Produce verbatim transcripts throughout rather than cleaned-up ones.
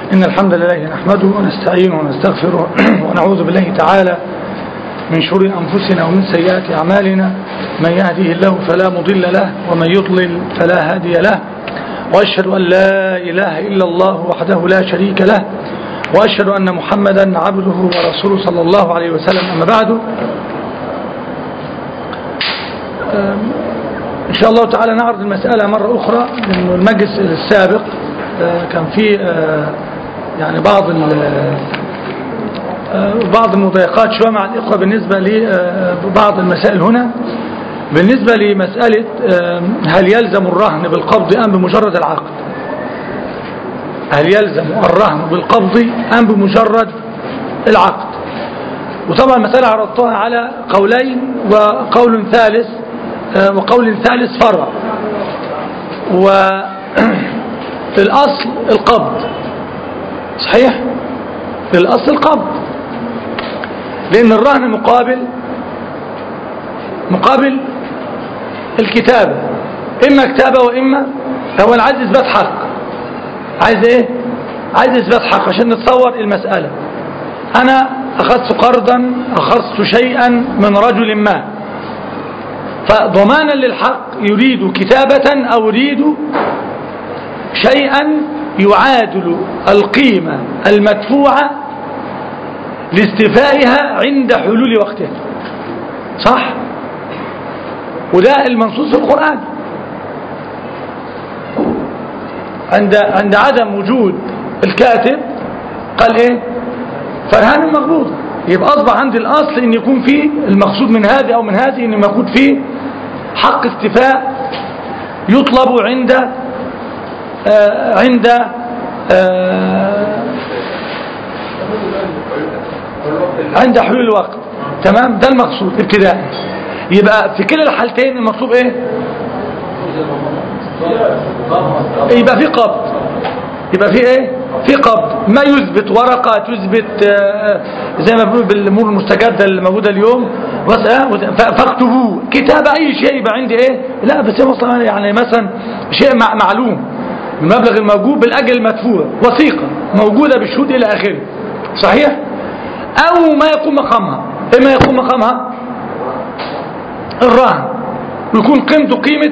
إن الحمد لله نحمده ونستعينه ونستغفره ونعوذ بالله تعالى من شرور أنفسنا ومن سيئات أعمالنا. من يهده الله فلا مضل له ومن يضلل فلا هادي له، وأشهد أن لا إله إلا الله وحده لا شريك له، وأشهد أن محمدا عبده ورسوله صلى الله عليه وسلم. أما بعد، إن شاء الله تعالى نعرض المسألة مرة أخرى، لأن المجلس السابق كان فيه يعني بعض بعض المضايقات شوية مع الإخوة بالنسبة لبعض المسائل هنا. بالنسبة لمسألة هل يلزم الرهن بالقبض أم بمجرد العقد؟ هل يلزم الرهن بالقبض أم بمجرد العقد؟ وطبعا المسألة عرضتها على قولين وقول ثالث وقول ثالث فرع. والأصل القبض، صحيح؟ الأصل القبض، لأن الرهن مقابل مقابل الكتابة، إما كتابة وإما هو عايز إثبات حق. عايز إيه؟ عايز إثبات حق عشان نتصور المسألة. أنا أخذت قرضا، أخذت شيئا من رجل ما، فضمانا للحق يريد كتابة أو يريد شيئا يعادل القيمة المدفوعة لاستيفائها عند حلول وقتها، صح؟ وده المنصوص في القرآن. عند عند عدم وجود الكاتب قال ايه؟ فرهان مقبوض. يبقى اصبح عندي الاصل ان يكون فيه المقصود من هذه او من هذه ان يكون فيه حق استيفاء يطلب عند آه عند آه عند حلول الوقت. تمام، ده المقصود ابتداء. يبقى في كلا الحالتين المطلوب ايه؟ يبقى في قبض. يبقى في ايه؟ في قبض، ما يثبت ورقة، تثبت آه زي ما بيقولوا بالامور المستجدة اللي موجودة اليوم، فاكتبوه كتابة اي شيء. يبقى عندي ايه؟ لا بس مثلا يعني مثلا شيء معلوم، المبلغ الموجود بالاجل المدفوع، وثيقة موجودة بالشهود الى اخره، صحيح؟ او ما يقوم مقامها. ايه ما يقوم مقامها؟ الرهن، ويكون قيمته قيمة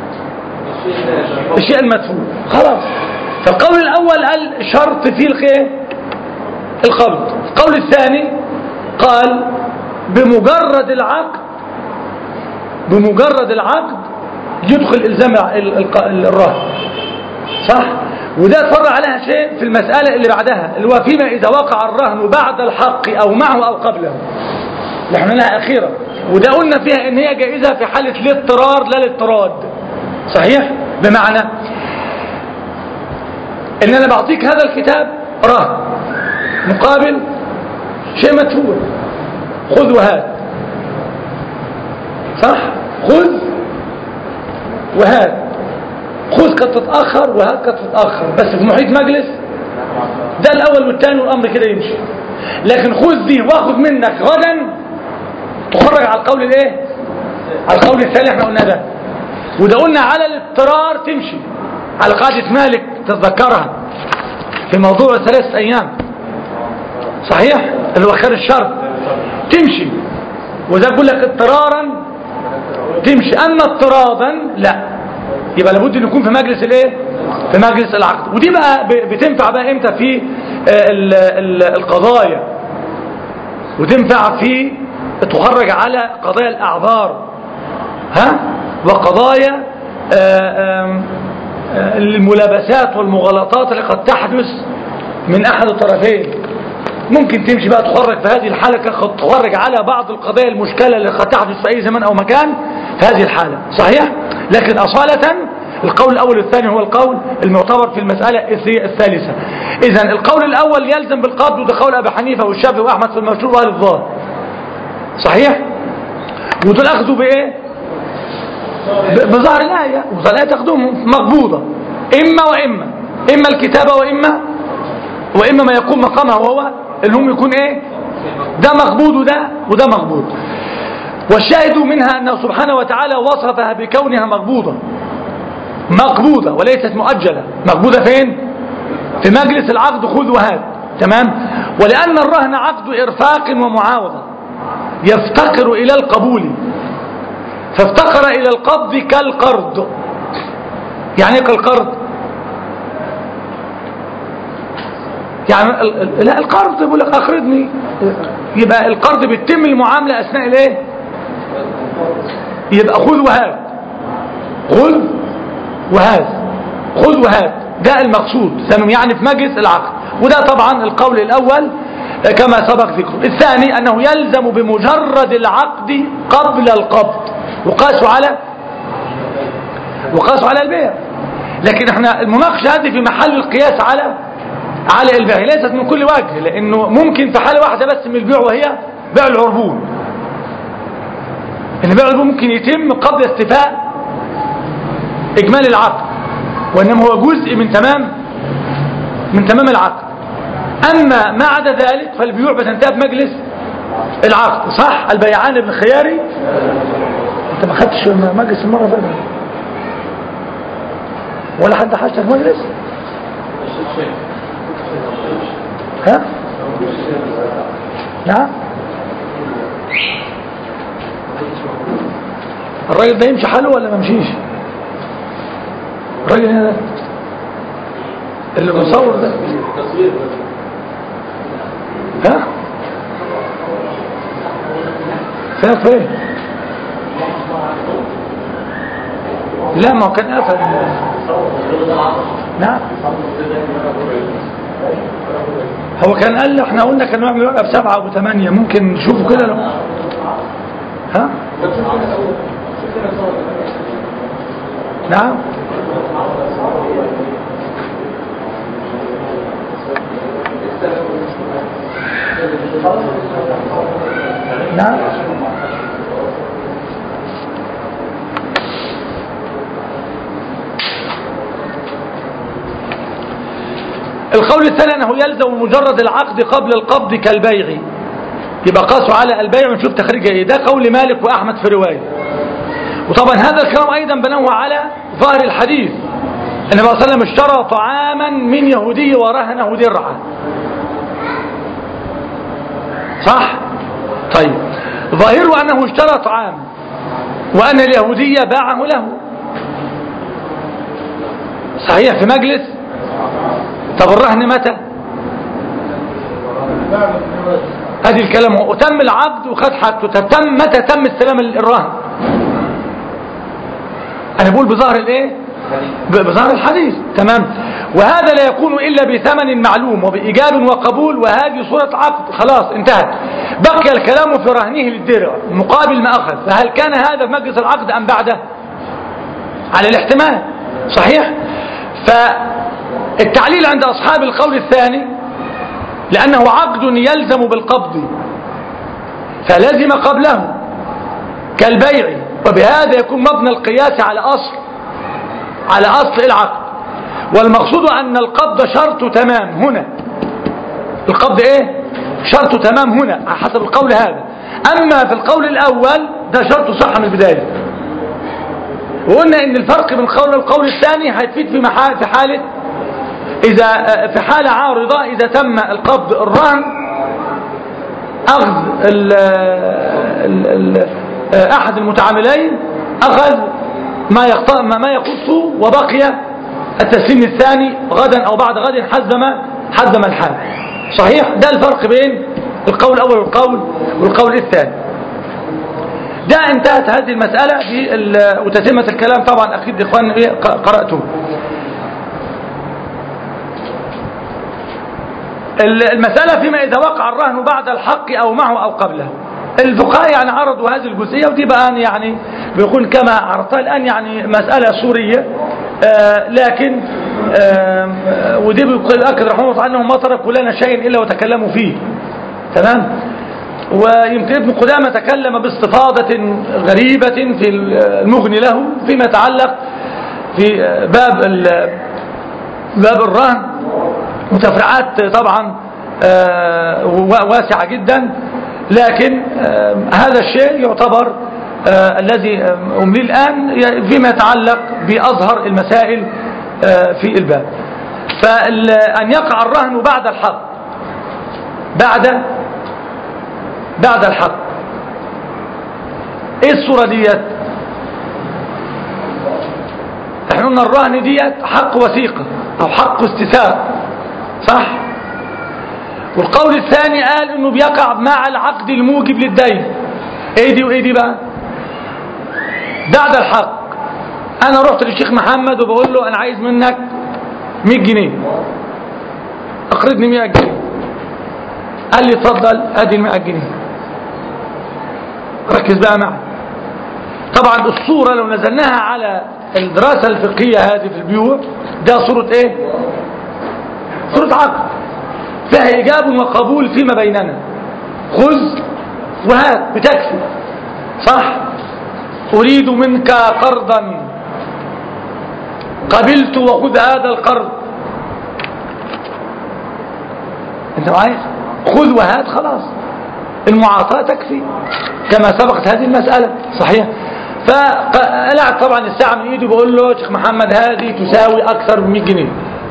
الشيء المدفوع، خلاص. فالقول الاول قال شرط فيه الخير القبض. القول الثاني قال بمجرد العقد بمجرد العقد يدخل الزام الرهن، صح؟ وده اتفرع عليها شيء في المسألة اللي بعدها، اللي هو فيما إذا وقع الرهن بعد الحق أو معه أو قبله، اللي احنا لها أخيرا. وده قلنا فيها إن هي جائزة في حالة الاضطرار لا الاضطراد، صحيح؟ بمعنى إن أنا بعطيك هذا الكتاب رهن مقابل شيء مدفوع، خذ وهات، صح؟ خذ وهات، خذ قد تتأخر وهات قد تتأخر، بس في محيط مجلس ده الأول والثاني والأمر كده يمشي. لكن خذ دي واخذ منك غدا، تخرج على القول الايه؟ على القول الثاني احنا قلنا ده. وده قلنا على الاضطرار تمشي، على قاعدة مالك تتذكرها في موضوع ثلاثة أيام، صحيح؟ اللي هو خير الشرط تمشي. وده بقول لك اضطرارا تمشي، أما اضطرادا لا. يبقى لابد ان يكون في مجلس الايه؟ في مجلس العقد. ودي بقى بتنفع بقى امتى؟ في القضايا، وتنفع في تخرج على قضايا الاعذار، ها، وقضايا الملابسات والمغالطات اللي قد تحدث من احد الطرفين. ممكن تمشي بقى تخرج في هذه الحالة، تخرج على بعض القضايا المشكلة اللي قد تحدث في اي زمان او مكان في هذه الحالة، صحيح؟ لكن أصالة القول الأول والثاني هو القول المعتبر في المسألة الثالثة. إذن القول الأول يلزم بالقبض، وده قول أبي حنيفة والشافعي وأحمد في المشهور وأهل الظاهر، صحيح؟ ودول أخذوا بإيه؟ بظاهر الآية، وظاهر الآية تأخذهم مقبوضة، إما وإما، إما الكتابة وإما وإما ما يقوم مقامها، وهو اللي هم يكون إيه؟ ده مقبوض وده وده مقبوض. والشاهد منها أنه سبحانه وتعالى وصفها بكونها مقبوضة مقبوضة وليست مؤجلة. مقبوضة فين؟ في مجلس العقد خذ وهات، تمام. ولأن الرهن عقد إرفاق ومعاوضة يفتقر إلى القبول، فافتقر إلى القبض كالقرض. يعني ايه كالقرض؟ يعني لا القرض يقول لك اقرضني، يبقى القرض بيتم المعاملة أثناء الايه؟ يبقى خذ وهات، خذ وهات، خذ وهات، ده المقصود تمام، يعني في مجلس العقد. وده طبعا القول الأول كما سبق ذكره. الثاني أنه يلزم بمجرد العقد قبل القبض، وقاس على وقاس على البيع. لكن احنا المناقشة هذه في محل القياس على على البيع، ليست من كل وجه، لأنه ممكن في حالة واحدة بس من البيع، وهي بيع العربون. ان بيع العربون ممكن يتم قبل استيفاء إجمالي العقد، وإنما هو جزء من تمام من تمام العقد. أما ما عدا ذلك فالبيوع بتنتهي بمجلس العقد. صح؟ البيعان ابن خياري. انت ما خدتش مجلس المرة فاتت ولا حد حاجة في مجلس؟ ها؟ نعم. الراجل ده يمشي حاله ولا ما يمشيش؟ الراجل هنا ده اللي بيصور ده ها؟ فين فين؟ لا ما هو كان قفل. نعم هو كان قال احنا قلنا كان نعمل ورقه بسبعه او بثمانيه، ممكن نشوفه كده لو ها؟ نعم نعم القول الثاني أنه يلزم مجرد العقد قبل القبض كالبيع، يبقى قاسوا على البيع ونشوف تخريجه ايه. ده قول مالك وأحمد في رواية. وطبعا هذا الكلام أيضا بنوه على ظاهر الحديث. النبي صلى الله عليه وسلم اشترى طعاما من يهودي ورهنه درعا، صح؟ طيب ظاهره أنه اشترى طعام وأن اليهودية باعه له، صحيح، في مجلس. طب الرهن متى؟ هذه الكلام وتم العقد وخد حاجته، تم متى تم استلام الرهن؟ أنا بقول بظاهر الايه؟ بظاهر الحديث، تمام. وهذا لا يكون إلا بثمن معلوم وبإيجاب وقبول، وهذه صورة عقد خلاص انتهت. بقي الكلام في رهنه للدرع مقابل ما أخذ، فهل كان هذا في مجلس العقد أم بعده؟ على الاحتمال، صحيح. فالتعليل عند أصحاب القول الثاني لأنه عقد يلزم بالقبض فلزم قبله كالبيع، وبهذا يكون مبنى القياس على أصل على أصل العقد. والمقصود أن القبض شرط تمام هنا. القبض إيه؟ شرط تمام هنا على حسب القول هذا. أما في القول الأول ده شرط صحة من البداية. وقلنا إن الفرق بين القول والقول الثاني هيتفيد في محال في حالة إذا في حالة عارضة إذا تم القبض الرهن أخذ ال ال ال أحد المتعاملين أخذ ما يقطع ما يخصه وبقي التسليم الثاني غدا أو بعد غد حسب ما حسب ما الحال، صحيح. ده الفرق بين القول الأول والقول والقول الثاني. ده انتهت هذه المسألة وتتمة الكلام طبعا أكيد إخوان قرأته. المسألة فيما إذا وقع الرهن بعد الحق أو معه أو قبله. الفقهاء يعني عرضوا هذه الجزئية، ودي بقى يعني بيكون كما عرضتها الآن يعني مسألة سورية، آه لكن آه ودي بيقول أكد رحمه الله أنهم ما تركوا لنا شيء إلا وتكلموا فيه، تمام. ويمكن ابن قدامة تكلم باستفاضة غريبة في المغني له فيما يتعلق في باب باب الرهن، وتفريعات طبعا آه واسعة جدا، لكن آه هذا الشيء يعتبر آه الذي أملي الآن فيما يتعلق بأظهر المسائل آه في الباب. فأن يقع الرهن بعد الحق، بعد بعد الحق. ايه الصورة ديت؟ احنا قلنا الرهن ديت حق وثيقة او حق استثاب، صح؟ والقول الثاني قال انه بيقع مع العقد الموجب للدين. ايه دي وايه دي بقى؟ بعد الحق. انا رحت للشيخ محمد وبقول له انا عايز منك مية جنيه، اقرضني مية جنيه. قال لي اتفضل ادي المية جنيه. ركز بقى معي. طبعا الصورة لو نزلناها على الدراسة الفقهية هذه في البيوع، ده صورة ايه؟ صورة عقد فيها إيجاب وقبول فيما بيننا، خذ وهات بتكفي، صح؟ أريد منك قرضا قبلت وخذ هذا القرض. انت معايا؟ خذ وهات، خلاص المعاطاة تكفي كما سبقت هذه المسألة، صحيح؟ فقلعت طبعا الساعة من ايده بقول له شيخ محمد هذه تساوي اكثر من مية جنيه،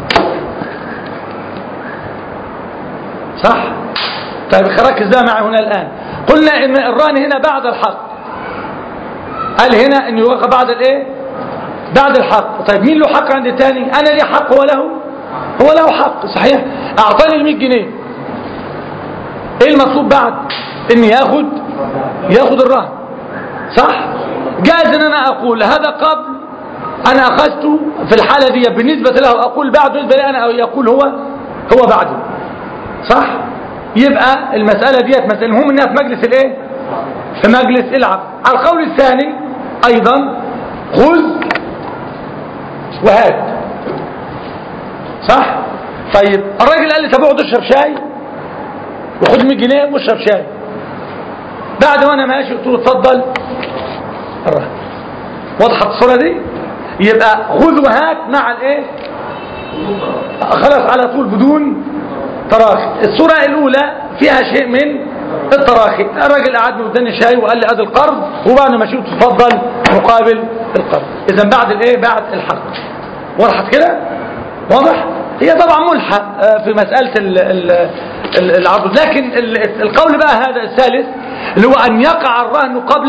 صح؟ طيب ركز ده معي هنا الآن. قلنا ان الرهن هنا بعد الحق، قال هنا انه يوقع بعد الايه؟ بعد الحق. طيب مين له حق عند الثاني؟ انا لي حق وله هو له حق، صحيح؟ اعطاني ال مية جنيه، ايه المطلوب بعد؟ ان ياخد ياخد الرهن، صح؟ جاز ان انا اقول هذا قبل انا اخذته في الحالة دي بالنسبة له، اقول بعد بالنسبة لي انا يقول هو هو بعده، صح؟ يبقى المسألة ديت مسألة المهم انها في مجلس الايه؟ في مجلس العقد. على القول الثاني ايضا خذ وهات، صح؟ طيب الراجل قال لي طب اقعد اشرب شاي وخد مية جنيه واشرب شاي. بعد وانا ماشي قلت له اتفضل الرهن. وضحت الصورة دي؟ يبقى خذ وهات مع الايه؟ خلاص على طول بدون تراخي. الصورة الاولى فيها شيء من التراخي، الراجل قعدني واداني شاي وقال لي ادي القرض وبعد ما مشيت تفضل مقابل القرض. اذا بعد الايه؟ بعد الحق. وضحت كده؟ واضح؟ هي طبعا ملحة في مسألة العرض، لكن القول بقى هذا الثالث اللي هو ان يقع الرهن قبل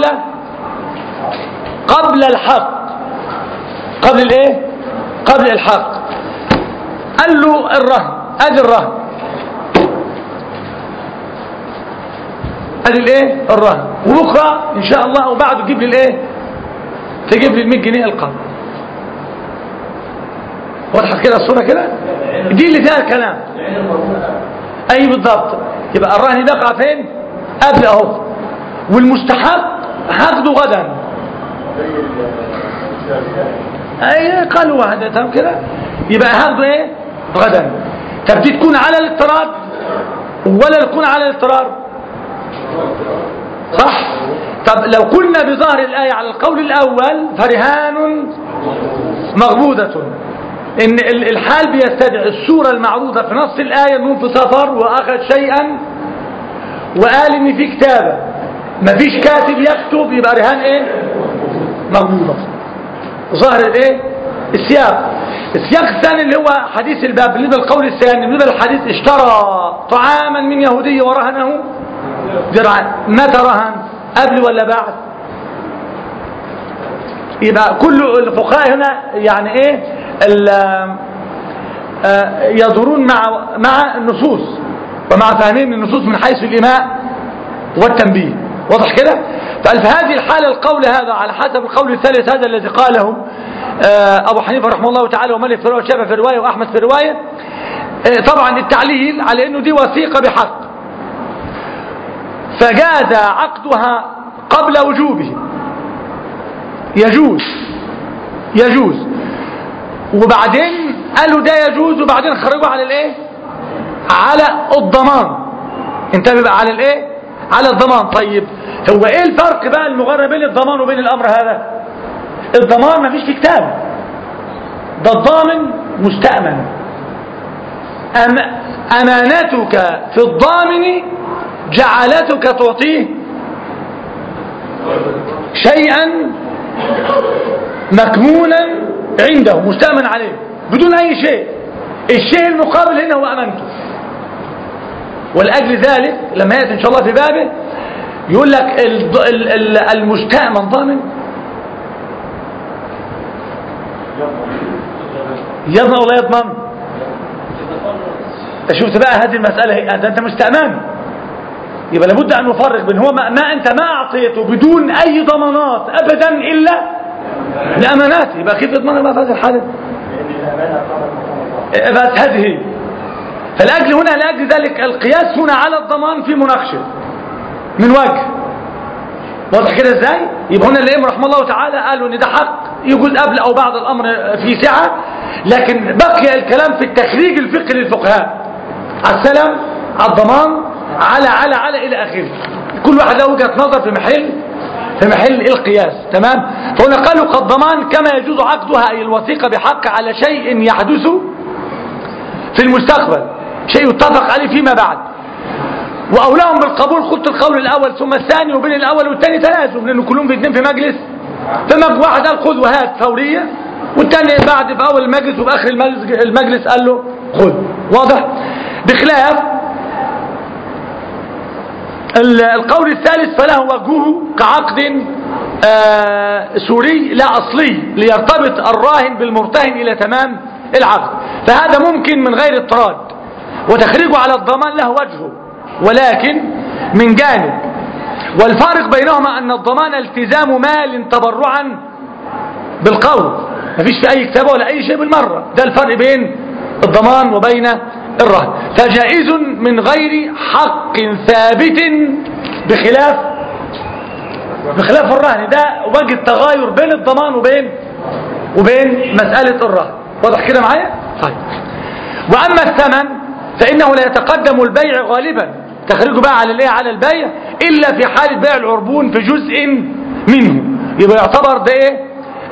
قبل الحق. قبل الايه؟ قبل الحق. قال له الرهن ادي الرهن، ادي الايه؟ الرهن، وبكره ان شاء الله وبعده تجيب لي الايه؟ تجيب لي ال مية جنيه القرض. وضحت كده الصوره كده؟ دي اللي فيها الكلام. اي بالضبط. يبقى الرهن بقى فين؟ قبل اهو، والمستحق هاخده غدا. اي قالوا واحده تمام كده، يبقى هاخده ايه؟ غدا. طب دي تكون على الاضطرار ولا تكون على الاضطرار؟ صح؟ طب لو كنا بظاهر الآية على القول الأول فرهان مغبودة، إن الحال بيستدعي الصورة المعروضة في نص الآية إنه في سفر وأخذ شيئا وقال إن في كتابة، مفيش كاتب يكتب، يبقى رهان إيه؟ مغبوضة. ظاهر الإيه؟ السياق. السياق الثاني اللي هو حديث الباب بالنسبة للقول الثاني، بالنسبة للحديث اشترى طعاما من يهودي ورهنه درعا. متى رهن؟ قبل ولا بعد؟ يبقى كل الفقهاء هنا يعني ايه يدورون مع مع النصوص ومع فهمهم النصوص من حيث الإيماء والتنبيه. واضح كده؟ ففي هذه الحالة القول هذا على حسب القول الثالث هذا الذي قاله أبو حنيفة رحمه الله تعالى ومالك في رواية وشافعي في رواية وأحمد في رواية. طبعا التعليل على أنه دي وثيقة بحق، فجاز عقدها قبل وجوبه، يجوز يجوز وبعدين قالوا ده يجوز وبعدين خرجوا على الايه؟ على الضمان. انتبه بقى على الايه؟ على الضمان. طيب هو ايه الفرق بقى المغرب بين الضمان وبين الامر هذا؟ الضمان ما فيش في كتاب، ده الضامن مستأمن. أم امانتك في الضامن جعلتك تعطيه شيئا مكمونا عنده مستأمن عليه بدون اي شيء. الشيء المقابل هنا هو أمانته. ولأجل ذلك لما يأتي إن شاء الله في بابه يقول لك المستأمن ضامن، يضمن ولا يضمن؟ شفت بقى هذه المسألة، هذا أنت مستأمن، يبقى لابد أن نفرق بين هو ما, ما أنت ما أعطيته بدون أي ضمانات أبدا إلا لأمانات، يبقى كيف يضمن ما في هذه الحالة؟ بس هذه فالأجل هنا لأجل ذلك القياس هنا على الضمان في مناقشة من وجه واضح كده ازاي؟ يبقى هنا الإمام رحمه الله تعالى قالوا ان ده حق يجوز قبل او بعد الامر في سعة، لكن بقي الكلام في التخريج الفقهي للفقهاء على السلام، على الضمان، على على على الى اخره. كل واحد له وجهة نظر في محل في محل القياس. تمام. فهنا قالوا قد ضمان كما يجوز عقدها اي الوثيقة بحق على شيء يحدث في المستقبل، شيء يتفق عليه فيما بعد. واولاهم بالقبول قلت القول الاول ثم الثاني، وبين الاول والثاني تلازم لانه كلهم في اثنين في مجلس، فما واحد قال خذ وهات فوريه، والثاني بعد في اول المجلس وباخر المجلس, المجلس قال له خذ. واضح؟ بخلاف القول الثالث فله وجهه كعقد آه سوري لا اصلي ليرتبط الراهن بالمرتهن الى تمام العقد، فهذا ممكن من غير اضطراد، وتخريجه على الضمان له وجهه ولكن من جانب. والفارق بينهما أن الضمان التزام مال تبرعا بالقول، مفيش في أي كتابة ولا أي شيء بالمرة، ده الفرق بين الضمان وبين الرهن. فجائز من غير حق ثابت بخلاف بخلاف الرهن، ده وجه التغاير بين الضمان وبين وبين مسألة الرهن. واضح كده معايا؟ طيب. وأما الثمن فإنه لا يتقدم البيع غالبا، تخرجه بقى على الايه على البيع الا في حاله بيع العربون في جزء منه، يبقى يعتبر ده ايه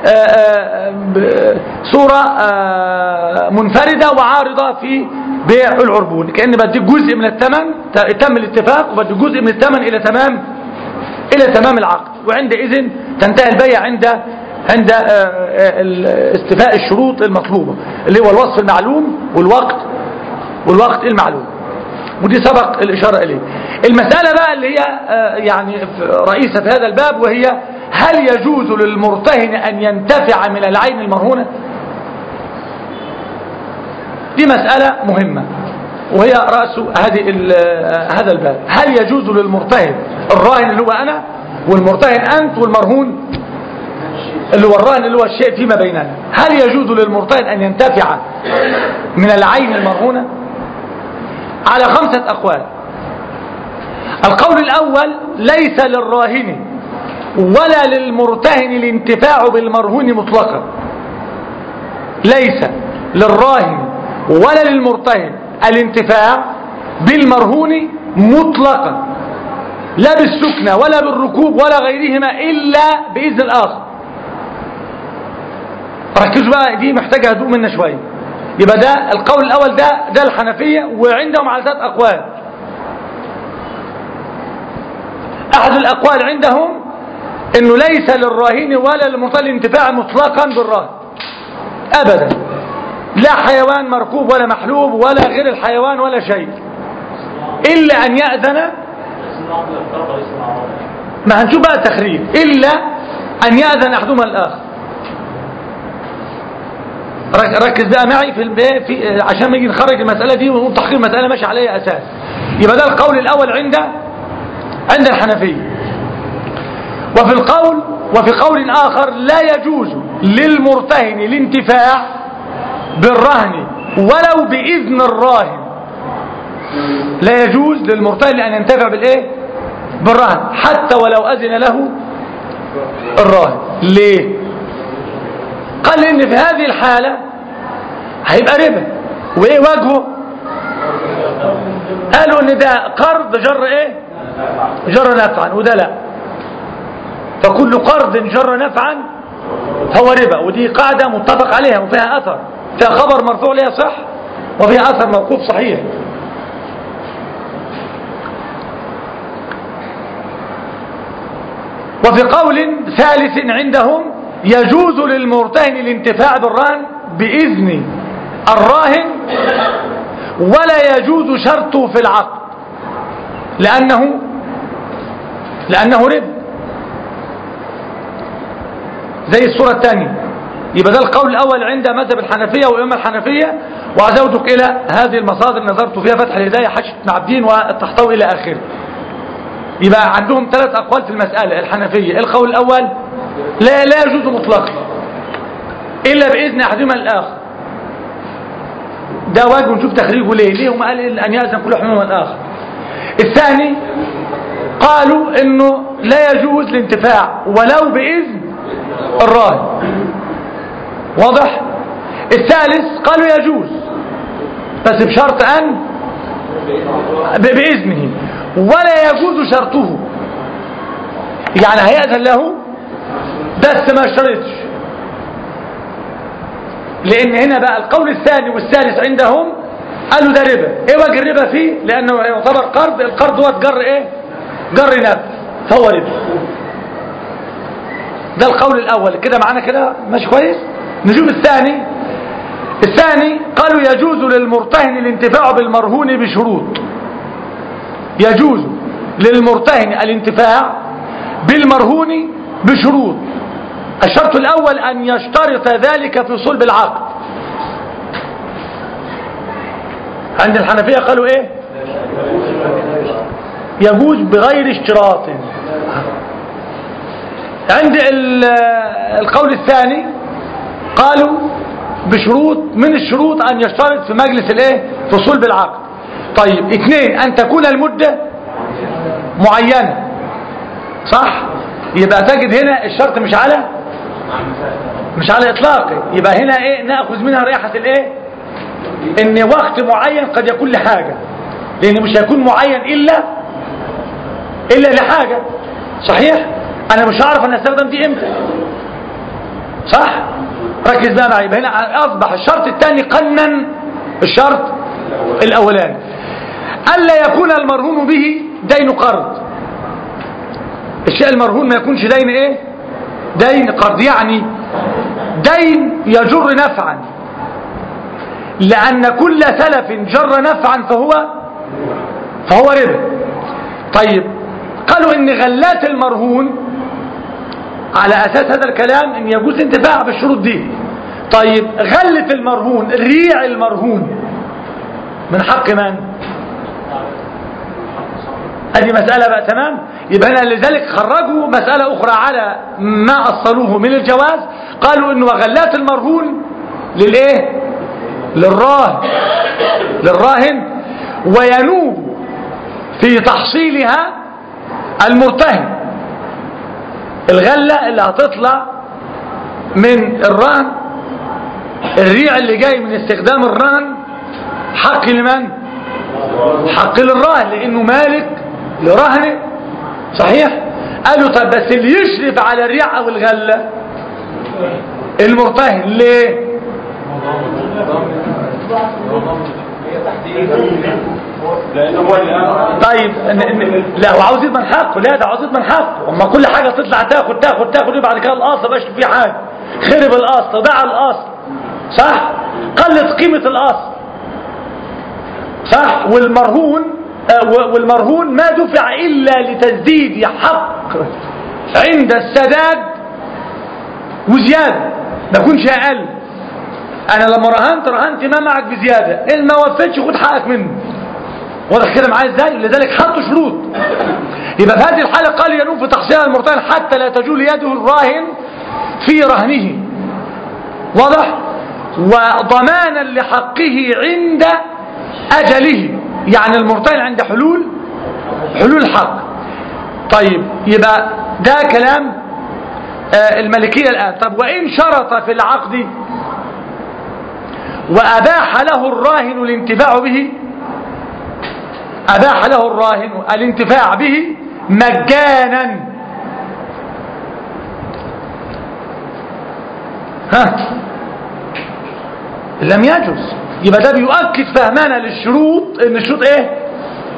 صوره آه منفرده وعارضه في بيع العربون، كأن بديك جزء من الثمن، تم الاتفاق وبديك جزء من الثمن الى تمام الى تمام العقد، وعندئذ تنتهي البيع عند عند استيفاء الشروط المطلوبه اللي هو الوصف المعلوم والوقت والوقت المعلوم، ودي سبق الإشارة إليه. المسألة بقى اللي هي يعني رئيسة في هذا الباب، وهي هل يجوز للمرتهن أن ينتفع من العين المرهونة؟ دي مسألة مهمة وهي رأس هذه هذا الباب. هل يجوز للمرتهن، الراهن اللي هو أنا والمرتهن أنت والمرهون اللي هو الراهن اللي هو الشيء فيما بيننا، هل يجوز للمرتهن أن ينتفع من العين المرهونة؟ على خمسة أقوال. القول الأول ليس للراهن ولا للمرتهن الانتفاع بالمرهون مطلقا، ليس للراهن ولا للمرتهن الانتفاع بالمرهون مطلقا، لا بالسكنة ولا بالركوب ولا غيرهما إلا بإذن الآخر. ركزوا بقى، دي محتاجة هدوء منا شوية. يبقى ده القول الأول، ده ده الحنفية، وعندهم على ثلاث أقوال. أحد الأقوال عندهم إنه ليس للراهن ولا للمرتهن الانتفاع مطلقا بالراهن أبدا، لا حيوان مركوب ولا محلوب ولا غير الحيوان ولا شيء، إلا أن يأذن، ما هنشوف بقى التخريج، إلا أن يأذن أحدهما الآخر. ركز بقى معي في, في عشان نيجي نخرج المسألة دي ونقول تحقيق المسألة ماشي عليها أساس. يبقى ده القول الأول عند عند الحنفية. وفي القول وفي قول آخر لا يجوز للمرتهن الانتفاع بالرهن ولو بإذن الراهن، لا يجوز للمرتهن أن ينتفع بالإيه؟ بالرهن حتى ولو أذن له الراهن. ليه؟ قال إن في هذه الحالة هيبقى ربا. وإيه وجهه؟ قالوا إن ده قرض جر إيه؟ جر نفعا، وده لا. فكل قرض جر نفعا هو ربا، ودي قاعدة متفق عليها وفيها أثر، فيها خبر مرفوع ليها صح وفيها أثر موقوف صحيح. وفي قول ثالث عندهم يجوز للمرتهن الانتفاع بالرهن بإذن الراهن ولا يجوز شرطه في العقد لأنه لأنه ربا، زي الصورة الثانية. يبقى ده القول الأول عند مذهب الحنفية وإمام الحنفية، وعزوتك إلى هذه المصادر نظرت فيها فتح الهداية حاشية ابن عابدين والتحطوي إلى آخره. يبقى عندهم ثلاث أقوال في المسألة الحنفية. القول الأول لا لا يجوز مطلقا إلا بإذن أحدهما الآخر. ده واجب نشوف تخريجه ليه ليه هم قال أن يأذن كل حمام الآخر. الثاني قالوا إنه لا يجوز الانتفاع ولو بإذن الراهن، واضح. الثالث قالوا يجوز بس بشرط أن بإذنه ولا يجوز شرطه، يعني هيأذن له بس ما اشترطش. لأن هنا بقى القول الثاني والثالث عندهم قالوا ده ربا. ايه وجه الربا فيه؟ لأنه يعتبر قرض، القرض هو جر ايه؟ جر نفع، فهو ربا. ده القول الأول كده معانا كده ماشي كويس. نشوف الثاني. الثاني قالوا يجوز للمرتهن الانتفاع بالمرهون بشروط. يجوز للمرتهن الانتفاع بالمرهون بشروط. الشرط الأول أن يشترط ذلك في صلب العقد. عند الحنفية قالوا ايه؟ يجوز بغير اشتراط. عند القول الثاني قالوا بشروط، من الشروط أن يشترط في مجلس الايه؟ في صلب العقد. طيب اثنين أن تكون المدة معينة، صح؟ يبقى تجد هنا الشرط مش على مش على إطلاقه. يبقى هنا ايه؟ نأخذ منها ريحة الايه؟ ان وقت معين قد يكون لحاجة، لان مش هيكون معين الا الا لحاجة، صحيح؟ انا مش هعرف ان استخدم دي امتى، صح؟ ركز بقى معي. يبقى هنا اصبح الشرط الثاني قنن الشرط الاولاني. الا يكون المرهون به دين قرض. الشيء المرهون ما يكونش دين ايه؟ دين قرض، يعني دين يجر نفعا، لأن كل سلف جر نفعا فهو فهو ربا. طيب قالوا إن غلات المرهون على أساس هذا الكلام إن يجوز الانتفاع بالشروط دي. طيب غلة المرهون، ريع المرهون، من حق من؟ هذه مسألة بقى، تمام. يبقى هنا لذلك خرجوا مسألة أخرى على ما أصلوه من الجواز. قالوا إنه غلات المرهون للإيه؟ للراهن للراهن وينوب في تحصيلها المرتهن. الغلة اللي هتطلع من الرهن، الريع اللي جاي من استخدام الرهن، حق لمن؟ حق للراهن، لأنه مالك لرهنه، صحيح؟ قالوا طب بس اللي يشرف على الريع أو الغلة المرتهن. ليه؟ طيب لا هو عاوز يضمن حقه. لا ده عاوز يضمن حقه. اما كل حاجه تطلع تاخد تاخد تاخد بعد كده الاصل مبقاش فيه حاجه، خرب الاصل، باع الاصل، صح؟ قلت قيمه الاصل، صح؟ والمرهون والمرهون ما دفع الا لتسديد حق عند السداد وزياده، ما يكونش اقل. انا لما رهنت رهنت ما معك بزياده، اللي ما وفيتش خد حقك منه. واضح كده معايا ازاي؟ لذلك حطوا شروط. يبقى في هذه الحاله قال ينوب في تحصيل المرتهن حتى لا تجول يده الراهن في رهنه، واضح؟ وضمانا لحقه عند اجله، يعني المرتهن عند حلول حلول الحق. طيب يبقى ده كلام آه المالكيه الان. طب وان شرط في العقد وأباح له الراهن الانتفاع به، أباح له الراهن الانتفاع به مجانا، ها لم يجوز. يبقى ده بيؤكد فهمنا للشروط، ان الشروط ايه؟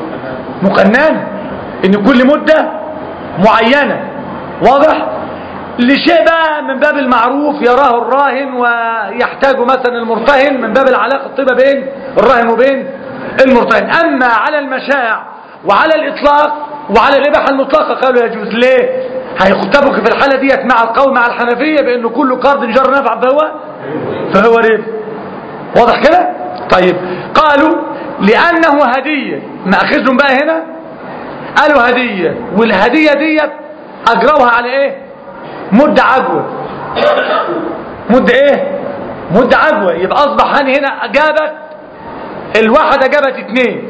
مقننه، ان كل مدة معينة، واضح؟ لشيء بقى من باب المعروف يراه الراهن ويحتاج مثلا المرتهن من باب العلاقة الطيبة بين الراهن وبين المرتهن. أما على المشاع وعلى الإطلاق وعلى الإباحة المطلقة قالوا يجوز. ليه؟ هيختبك في الحالة ديت مع القول مع الحنفية بأنه كل قرض جر نفع فهو فهو ربا. واضح كده؟ طيب قالوا لأنه هدية، ما أخذهم بقى هنا قالوا هدية، والهدية ديت أجروها على إيه؟ مدة عجوة. مدة إيه؟ مدة عجوة. يبقى أصبح هني هنا جابت الواحدة جابت اتنين.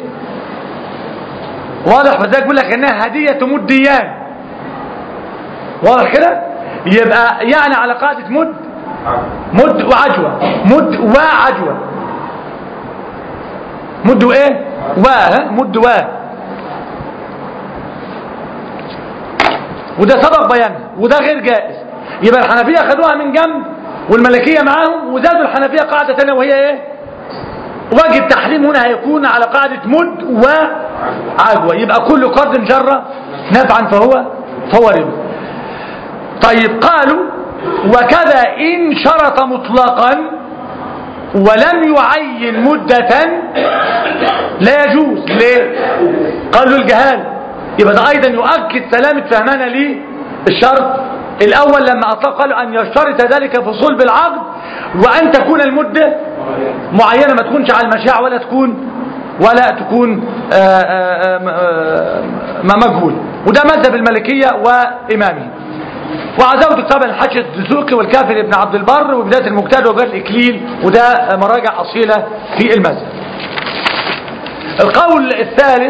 واضح؟ فذلك يقول لك إنها هدية مديان. واضح كده؟ يبقى يعني على قاعدة مد مد وعجوة، مد وعجوة، مد وايه و مد و وده سبق بيانها وده غير جائز. يبقى الحنفية خدوها من جنب والملكية معاهم وزادوا الحنفية قاعدة ثانيه وهي ايه؟ وجه التحريم هنا هيكون على قاعدة مد وعجوة. يبقى كل قرض جر نفعا فهو فهو ربا. طيب قالوا وكذا إن شرط مطلقا ولم يعين مدة لا يجوز. ليه؟ قالوا الجهال. يبقى ده أيضا يؤكد سلامة فهمنا للشرط الأول لما أطلق قالوا أن يشترط ذلك في صلب العقد وأن تكون المدة معينة، ما تكونش على المشاع ولا تكون ولا تكون آآ آآ مجهول. وده مذهب المالكية وإمامه. وعزوت كتاب الحج الدسوقي والكافر ابن عبد البر وبداية المجتهد وبداية الإكليل، وده مراجع أصيلة في المذهب. القول الثالث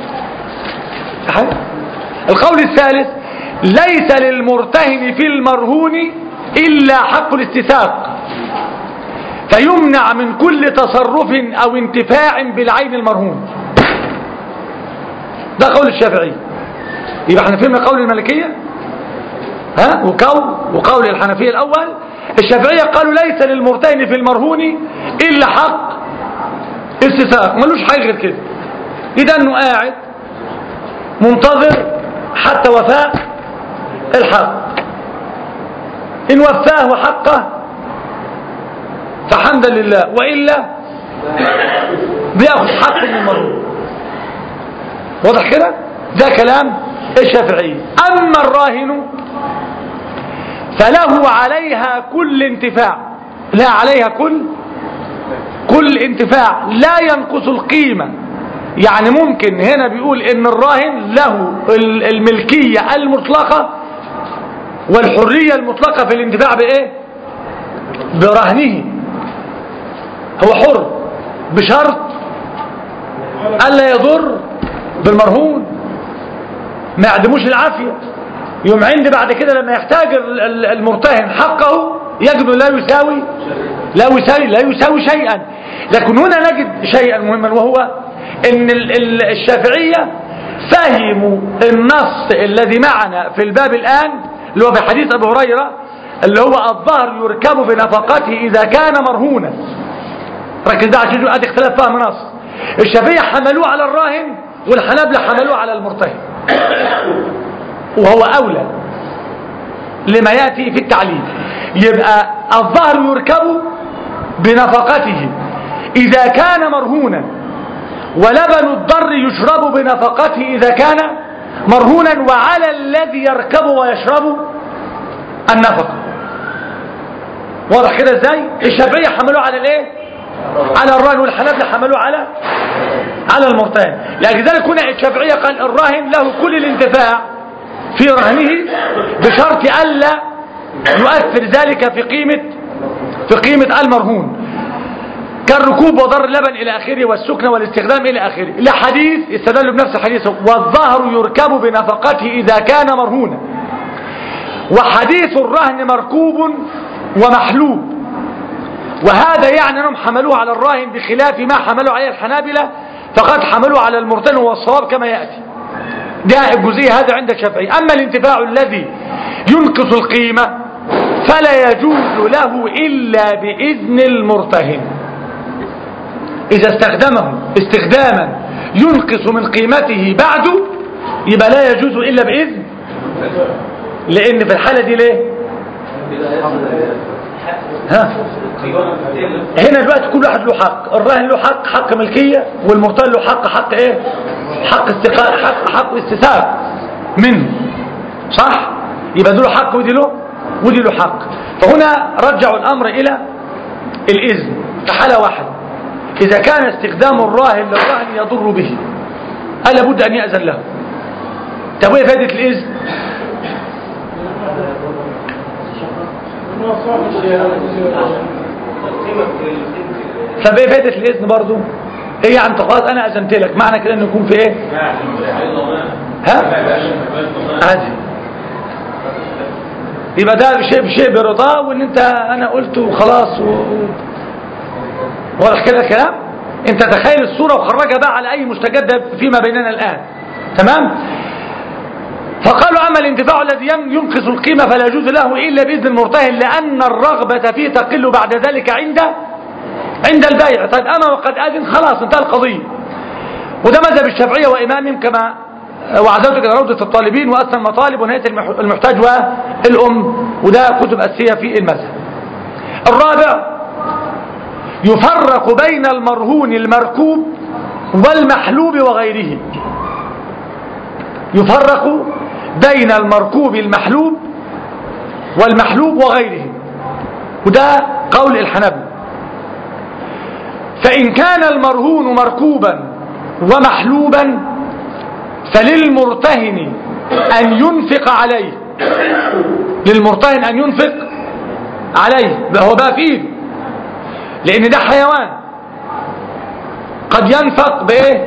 القول الثالث ليس للمرتهن في المرهون إلا حق الاستثاق فيمنع من كل تصرف أو انتفاع بالعين المرهون. ده قول الشافعي. يبقى احنا فهمنا قول المالكية ها وقول وقول الحنفية الأول. الشافعية قالوا ليس للمرتهن في المرهون إلا حق استثاق، ملوش حاجة غير كده. إذا أنه قاعد منتظر حتى وفاء الحق، إن وفاه حقه فحمدا لله، وإلا بيأخذ حق من المرهون. واضح كده؟ ده كلام الشافعي. أما الراهن فله عليها كل انتفاع، لا عليها كل كل انتفاع لا ينقص القيمة. يعني ممكن هنا بيقول ان الراهن له الملكية المطلقة والحرية المطلقة في الانتفاع بايه؟ برهنه. هو حر بشرط الا يضر بالمرهون، ما يعدموش العافية. يوم عند بعد كده لما يحتاج المرتهن حقه يجد لا يساوي لا يساوي لا يساوي شيئا. لكن هنا نجد شيئا مهما، وهو ان الشافعية فهموا النص الذي معنا في الباب الآن اللي هو في حديث أبي هريرة اللي هو الظهر يركب بنفقته إذا كان مرهونا. ركز ده عشان ادي اختلاف فهم نص. الشافعية حملوه على الراهن والحنابلة حملوه على المرتهن، وهو أولى لما يأتي في التعليل. يبقى الظهر يركب بنفقته إذا كان مرهونا، ولبن الضر يشرب بنفقته إذا كان مرهونا، وعلى الذي يركب ويشرب النفقة. واضح كده ازاي؟ الشافعية حملوه على الايه؟ على الراهن، والحنابلة حملوه على على المرتهن. لذلك هنا الشافعية قال الراهن له كل الانتفاع في رهنه بشرط ألا يؤثر ذلك في قيمة في قيمة المرهون، كالركوب وضر اللبن إلى آخره والسكنة والاستخدام إلى آخره. لحديث استدلوا بنفس الحديث والظهر يركب بنفقته إذا كان مرهونا. وحديث الرهن مركوب ومحلوب، وهذا يعني أنهم حملوه على الراهن بخلاف ما حملوا عليه الحنابلة، فقد حملوا على المرتهن والصواب كما يأتي. ده الجزئية هذا عند الشافعي. أما الانتفاع الذي ينقص القيمة فلا يجوز له إلا بإذن المرتهن. إذا استخدمه استخداما ينقص من قيمته بعده يبقى لا يجوز إلا بإذن، لأن في الحالة دي ليه؟ ها هنا دلوقتي كل واحد له حق، الراهن له حق حق ملكية، والمرتهن له حق حق ايه؟ حق استقاء، حق حق استساغ منه، صح؟ يبقى دول حق ودي له ودي له حق. فهنا رجعوا الامر الى الاذن في حالة واحدة، اذا كان استخدام الراهن للرهن يضر به الا بد ان يأذن له. طب ايه فائدة الاذن؟ طب ايه فائدة الاذن برضو؟ ايه يعني خلاص انا اذنت لك، معنى كده انه يكون في ايه؟ ها؟ عادي. يبقى ده بشيء بشيء برضاه، وان انت انا قلت وخلاص و... واضح كده الكلام؟ انت تخيل الصورة وخرجها بقى على اي مستجد فيما بيننا الان، تمام؟ فقالوا اما الانتفاع الذي ينقص القيمة فلا يجوز له الا باذن المرتهن، لان الرغبة فيه تقل بعد ذلك عند عند البيع. طيب اما وقد اذن خلاص انتهى القضية. وده مذهب الشافعية وامامهم، كما وعزوتك الى روضة الطالبين واسنى المطالب ونهاية المحتاج والام، وده كتب اساسية في المذهب. الرابع، يفرق بين المرهون المركوب والمحلوب وغيره. يفرق بين المركوب المحلوب والمحلوب وغيره، وده قول الحنابلة. فإن كان المرهون مركوبا ومحلوبا فللمرتهن أن ينفق عليه، للمرتهن أن ينفق عليه، هو بقى في إيده، لأن ده حيوان قد ينفق بإيه؟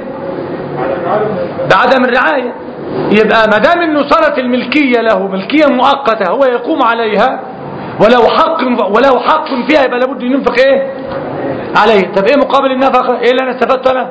بعدم الرعاية. يبقى ما دام انه صارت الملكيه له ملكيه مؤقته هو يقوم عليها ولو حق ولو حق فيها، يبقى لابد ينفق ايه عليه. طب ايه مقابل النفقه؟ ايه اللي انا استفدته انا؟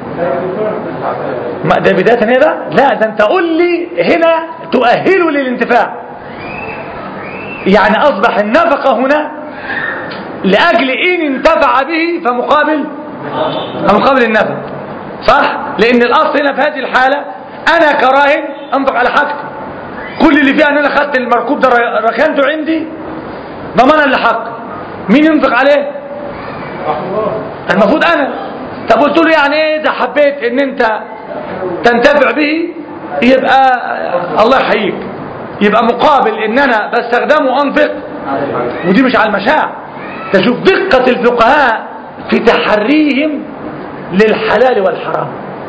ما ده بدايه هنا، لا ده انت قول لي هنا تؤهله للانتفاع. يعني اصبح النفقه هنا لاجل ان انتفع به فمقابل فمقابل النفق، صح؟ لان الاصل هنا في هذه الحاله انا كراهن انفق على حاجتي، كل اللي فيها ان انا خدت المركوب ده ركنته عندي ضمانا لحق. مين ينفق عليه؟ المفروض انا. طب قلت له يعني ايه اذا حبيت ان انت تنتفع به يبقى الله يحييك، يبقى مقابل ان انا بستخدمه وانفق، ودي مش على المشاع. تشوف دقة الفقهاء في تحريهم للحلال والحرام.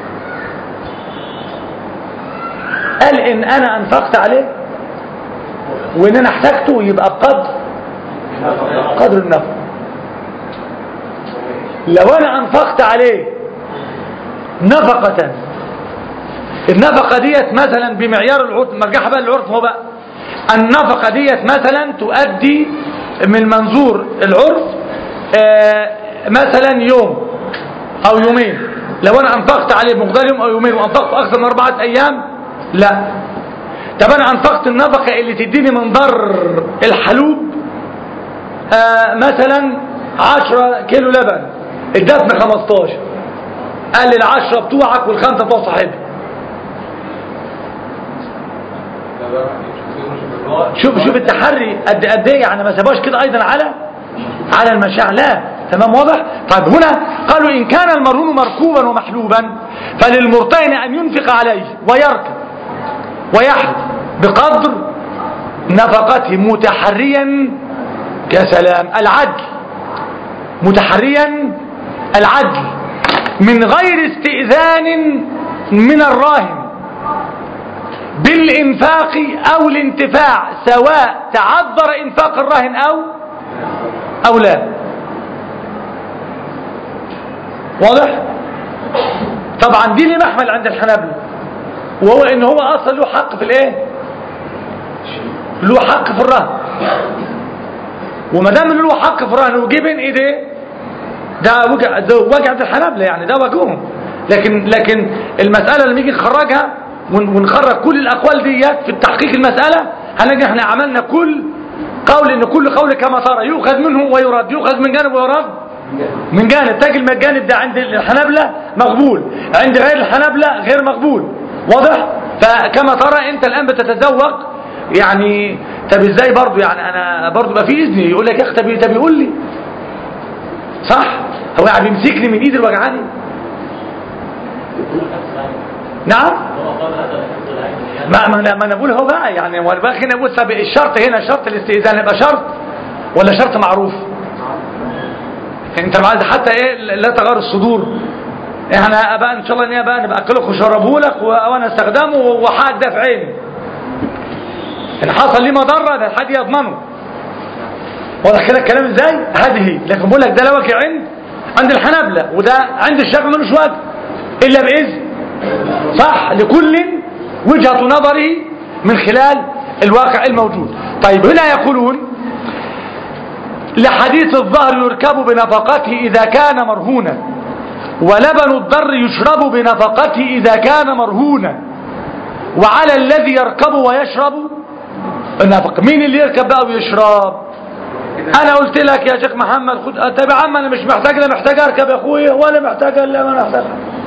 قال ان انا انفقت عليه وان انا احتاجته يبقى بقدر قدر النفق. لو انا انفقت عليه نفقة، النفقة ديت مثلا بمعيار العرف، مرجعها بقى للعرف، هو بقى النفقة ديت مثلا تؤدي من منظور العرف آه مثلا يوم او يومين. لو انا انفقت عليه مقدار يوم او يومين وانفقت اكثر من اربعة ايام لا. طب انا انفقت النفقة اللي تديني من ضر الحلوب آه مثلا عشرة كيلو لبن، الدفن خمستاشر، قال لي العشرة بتوعك والخمسة بتوع صاحبي. شوف شوف التحري قد قد ايه، يعني ما سابوش كده ايضا على على المشاع، لا تمام واضح. طيب هنا قالوا ان كان المرهون مركوبا ومحلوبا فللمرتهن ان ينفق عليه ويركب ويحلب بقدر نفقته متحريا كسلام العدل، متحريا العدل من غير استئذان من الراهن بالإنفاق أو الانتفاع، سواء تعذر إنفاق الراهن أو أو لا. واضح؟ طبعا دي ليه محمل عند الحنابلة، وهو إن هو أصلا له حق في الإيه؟ له حق في الرهن، وما دام له حق في الرهن وجه بين إيديه ده وجع، ده وجع عند الحنابلة، يعني ده وجههم. لكن لكن المسألة لما يجي نخرجها ونخرج كل الأقوال ديت في التحقيق المسألة، هنجي احنا عملنا كل قول ان كل قول كما ترى يؤخذ منه ويرد، يؤخذ من جانب ويرد من جانب. تجي الجانب ده عند الحنابلة مقبول، عند غير الحنابلة غير مقبول. واضح؟ فكما ترى انت الآن بتتذوق يعني طب ازاي برضه يعني انا برضه بقى في اذني يقول لك يا اخي طب طب يقول لي صح. هو يعني بيمسكني من ايدي الوجعاني. نعم ما ما انا ما انا بقول هو بقى يعني هو بقى هنا بص الشرط هنا شرط الاستئذان يبقى شرط ولا شرط معروف؟ انت عايز حتى ايه لا تغار الصدور. احنا بقى ان شاء الله ان بقى نبقى اكلك وشربه لك وانا استخدمه وحد ده في عيني ان حصل لي مضره ده الحد يضمنه. واضح كده الكلام ازاي؟ هذه لكن بقول لك ده لا وجه عند عند الحنابلة وده عند الشافعي ملوش وجه الا باذن صح لكل وجهة نظره من خلال الواقع الموجود. طيب هنا يقولون لحديث الظهر يركب بنفقته إذا كان مرهونا ولبن الضر يشرب بنفقته إذا كان مرهونا وعلى الذي يركب ويشرب النفقة. مين اللي يركب بقى ويشرب؟ أنا قلت لك يا شيخ محمد خد طب يا عم أنا مش محتاج لا محتاج أركب يا أخويا ولا محتاج إلا ما أنا محتاج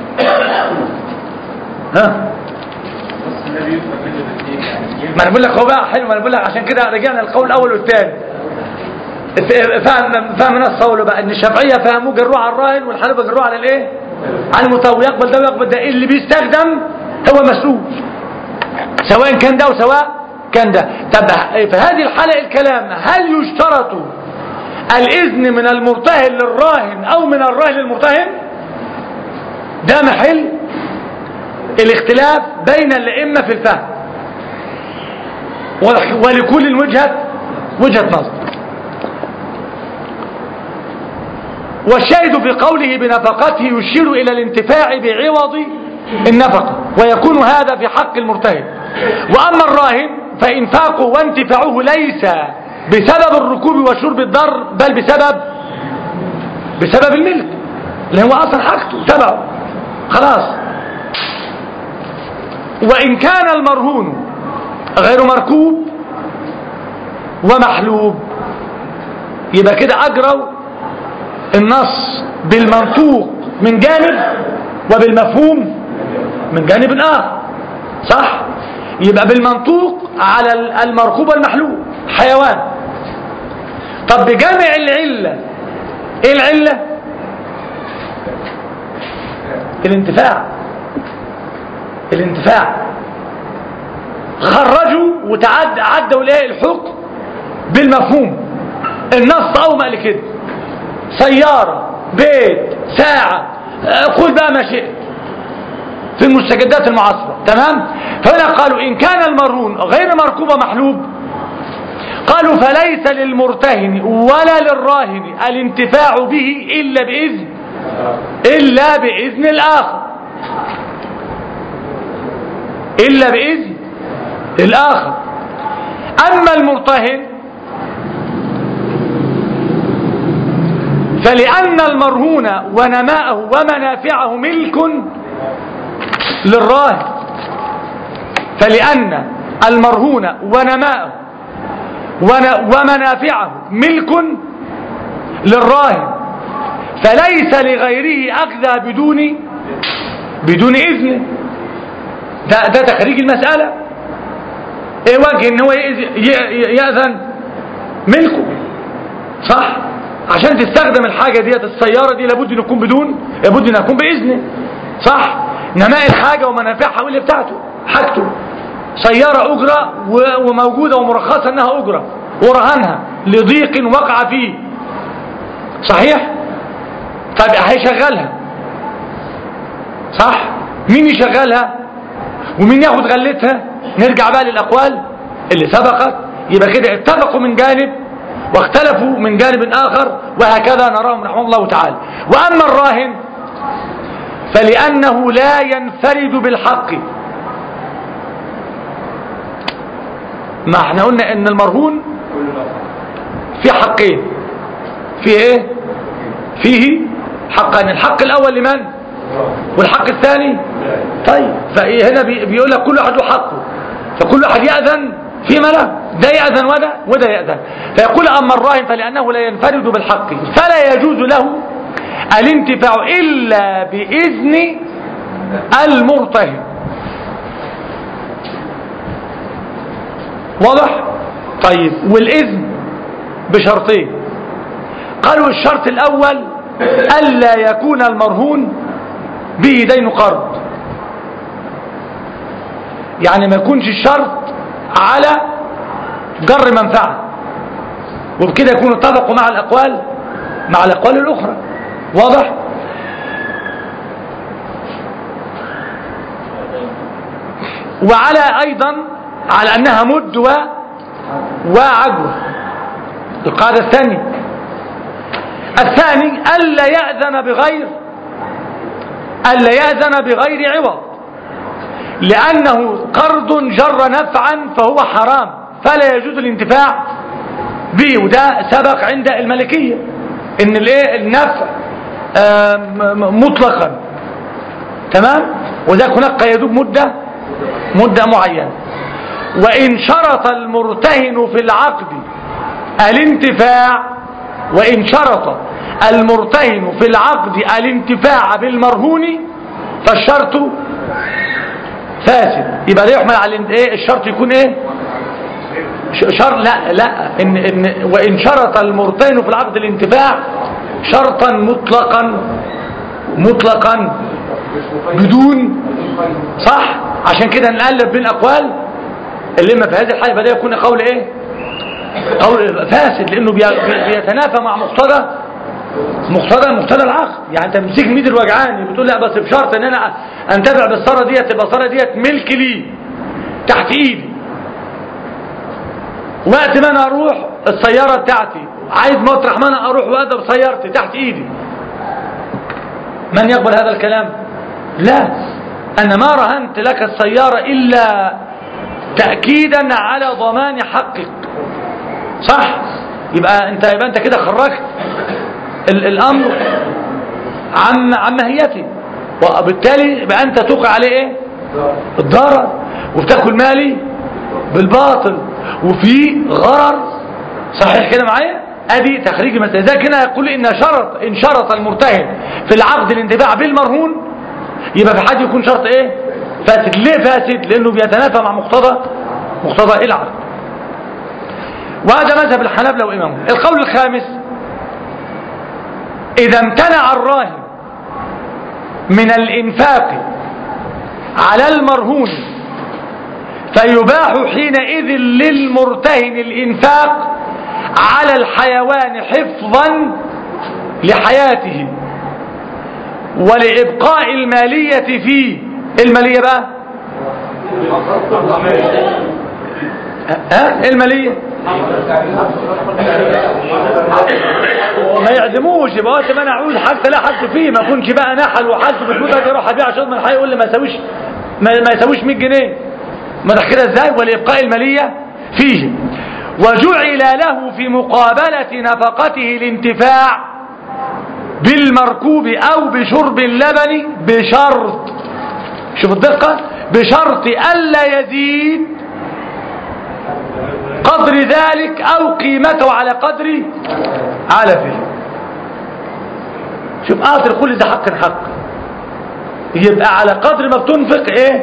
ها ما انا بقول لك هو بقى حلو. ما انا بقول لك عشان كده رجعنا القول الاول والثاني. فهم فهم الناس قولوا بقى ان الشافعيه فهموه جروه على الراهن والحنابلة جروه على الايه؟ على المتوي. يقبل ده ويقبل ده. اللي بيستخدم هو مسؤول سواء كان ده وسواء كان ده. طب في هذه الحاله الكلام هل يشترط الاذن من المرتهن للراهن او من الراهن للمرتهن؟ ده محل الاختلاف بين الائمه في الفهم ولكل وجهة وجهة نظر. والشاهد في قوله بنفقته يشير إلى الانتفاع بعوض النفقة ويكون هذا في حق المرتهن. وأما الراهن فإنفاقه وانتفاعه ليس بسبب الركوب وشرب الضر بل بسبب بسبب الملك اللي هو أصلا حاجته تبعه خلاص. وإن كان المرهون غير مركوب ومحلوب يبقى كده أجروا النص بالمنطوق من جانب وبالمفهوم من جانب آخر صح. يبقى بالمنطوق على المركوب والمحلوب حيوان. طب بجمع العلة ايه العلة؟ الانتفاع الانتفاع خرجوا وتعدى عدوا الايه الحكم بالمفهوم. النص او ما قال كده سيارة بيت ساعة قول بقى ما شئت في المستجدات المعاصرة تمام. فهنا قالوا إن كان المرهون غير مركوب محلوب قالوا فليس للمرتهن ولا للراهن الانتفاع به إلا بإذن إلا بإذن الآخر إلا بإذن الآخر. أما المرتهن فلأن المرهون ونماءه ومنافعه ملك للراهن فلأن المرهون ونماءه ومنافعه ملك للراهن فليس لغيره أخذ بدون بدون إذن. ده, ده تخريج المسألة. ايه وجه ان هو يأذن ملكه صح عشان تستخدم الحاجة ديت السيارة دي لابد ان يكون بدون لابد ان يكون بإذنه صح. نماء الحاجة ومنافعها واللي بتاعته حاجته سيارة أجرة وموجودة ومرخصة انها أجرة ورهنها لضيق وقع فيه صحيح. طيب هيشغلها صح. مين يشغلها ومين ياخد غلتها؟ نرجع بقى للأقوال اللي سبقت. يبقى كده اتفقوا من جانب واختلفوا من جانب آخر وهكذا نراهم رحمه الله تعالى. وأما الراهن فلأنه لا ينفرد بالحق. ما احنا قلنا ان المرهون في حقين فيه ايه فيه حقان. الحق الاول لمن والحق الثاني طيب فهنا بيقول لك كل واحد له حقه فكل واحد يأذن فيما له. ده يأذن وده وده يأذن. فيقول أما الراهن فلأنه لا ينفرد بالحق فلا يجوز له الانتفاع إلا بإذن المرتهن. واضح؟ طيب والإذن بشرطين. قالوا الشرط الأول ألا يكون المرهون به دين قرض، يعني ما يكونش الشرط على جر منفعة، وبكده يكونوا اتفقوا مع الأقوال مع الأقوال الأخرى. واضح؟ وعلى أيضا على أنها مد و وعجوة، القاعدة الثانية. الثاني ألا يأذن بغير ألا يأذن بغير عوض، لأنه قرض جر نفعا فهو حرام فلا يجوز الانتفاع به، وده سبق عند المالكية ان الايه النفع مطلقا، تمام، وذاك هناك قيدوه مدة مدة معينة. وإن شرط المرتهن في العقد الانتفاع وإن شرط المرتهن في العقد الانتفاع بالمرهون فالشرط فاسد. يبقى ده يحمل على ايه الشرط يكون ايه شرط لا لا إن إن وإن شرط المرتهن في العقد الانتفاع شرطا مطلقا مطلقا بدون صح. عشان كده نقلب بين الاقوال اللي ما في هذه الحاله بدا يكون قول ايه قول فاسد، لانه بيتنافى مع مقتضى مقتضى مقتضى العقد. يعني انت مسك ميد الوجعاني بتقول لا بس بشرط ان انا انتفع بالصره ديت تبقى الصره ديت ملك لي تحت ايدي، وقت ما انا اروح السياره بتاعتي عايز مطرح ما انا اروح واقدر سيارتي تحت ايدي. من يقبل هذا الكلام؟ لا، انا ما رهنت لك السياره الا تاكيدا على ضمان حقك، صح؟ يبقى انت يبقى انت كده خرجت الامر عن عن ماهيته، وبالتالي يبقى انت توقع عليه ايه الضرر وبتاكل مالي بالباطل وفي غرر. صحيح كده معايا؟ ادي تخريج مثلا ذاك هنا يقول ان شرط ان شرط المرتهن في العقد الانتفاع بالمرهون يبقى في حد يكون شرط ايه فاسد. ليه فاسد؟ لانه بيتنافى مع مقتضى مقتضى العقد. وهذا مذهب الحنابلة وامامهم. القول الخامس اذا امتنع الراهن من الانفاق على المرهون فيباح حينئذ للمرتهن الانفاق على الحيوان حفظا لحياته ولإبقاء المالية فيه. المالية بقى ها المالية ما يعدموش، يبقى وقت ما انا اعوز حتى لا حد فيه ما اكونش بقى نحل وحد بتقول اروح ابيع عشان من الحي يقول لي ما يساويش ما يساويش مية جنيه. ما ده كده ازاي؟ ولإبقاء المالية فيه. وجعل له في مقابلة نفقته الانتفاع بالمركوب أو بشرب اللبن بشرط، شوف الدقة، بشرط ألا يزيد قدر ذلك أو قيمته على قدر علفه. شوف آخر كل ده حق حق، يبقى على قدر ما بتنفق ايه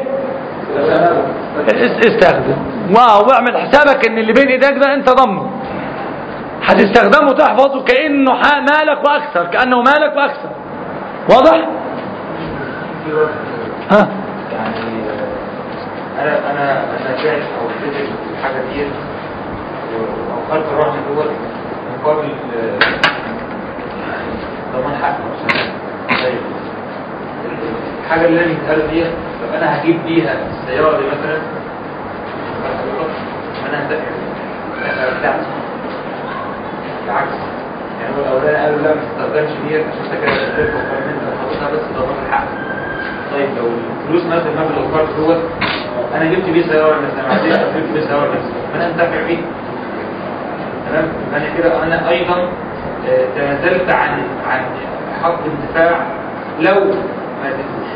استخدم، واو واعمل حسابك ان اللي بين ايديك ده انت ضمنه هتستخدمه تحفظه كأنه مالك واكثر، كأنه مالك واكثر. واضح؟ ها يعني انا انا انا شايف او اتفق الحاجه دي او خلف الرهن دوت مقابل ضمان حق. طيب الحاجه اللي انا بتقال دي لو انا هجيب بيها السياره دي مثلا انا هدفع بتاعتي بالعكس. يعني هو الاولاني قالوا لا ما تستخدمش ديت عشان انت كده بتدفع وكمان انت حاططها بس ضمان الحق. طيب لو الفلوس مثلا مبلغ القرض دوت انا جبت بيه سياره مثلا عايز جبت بيه سياره مثلا انا انتفع بيه تمام. انا كده انا ايضا تنازلت عن عن حق الانتفاع لو ما زدتش.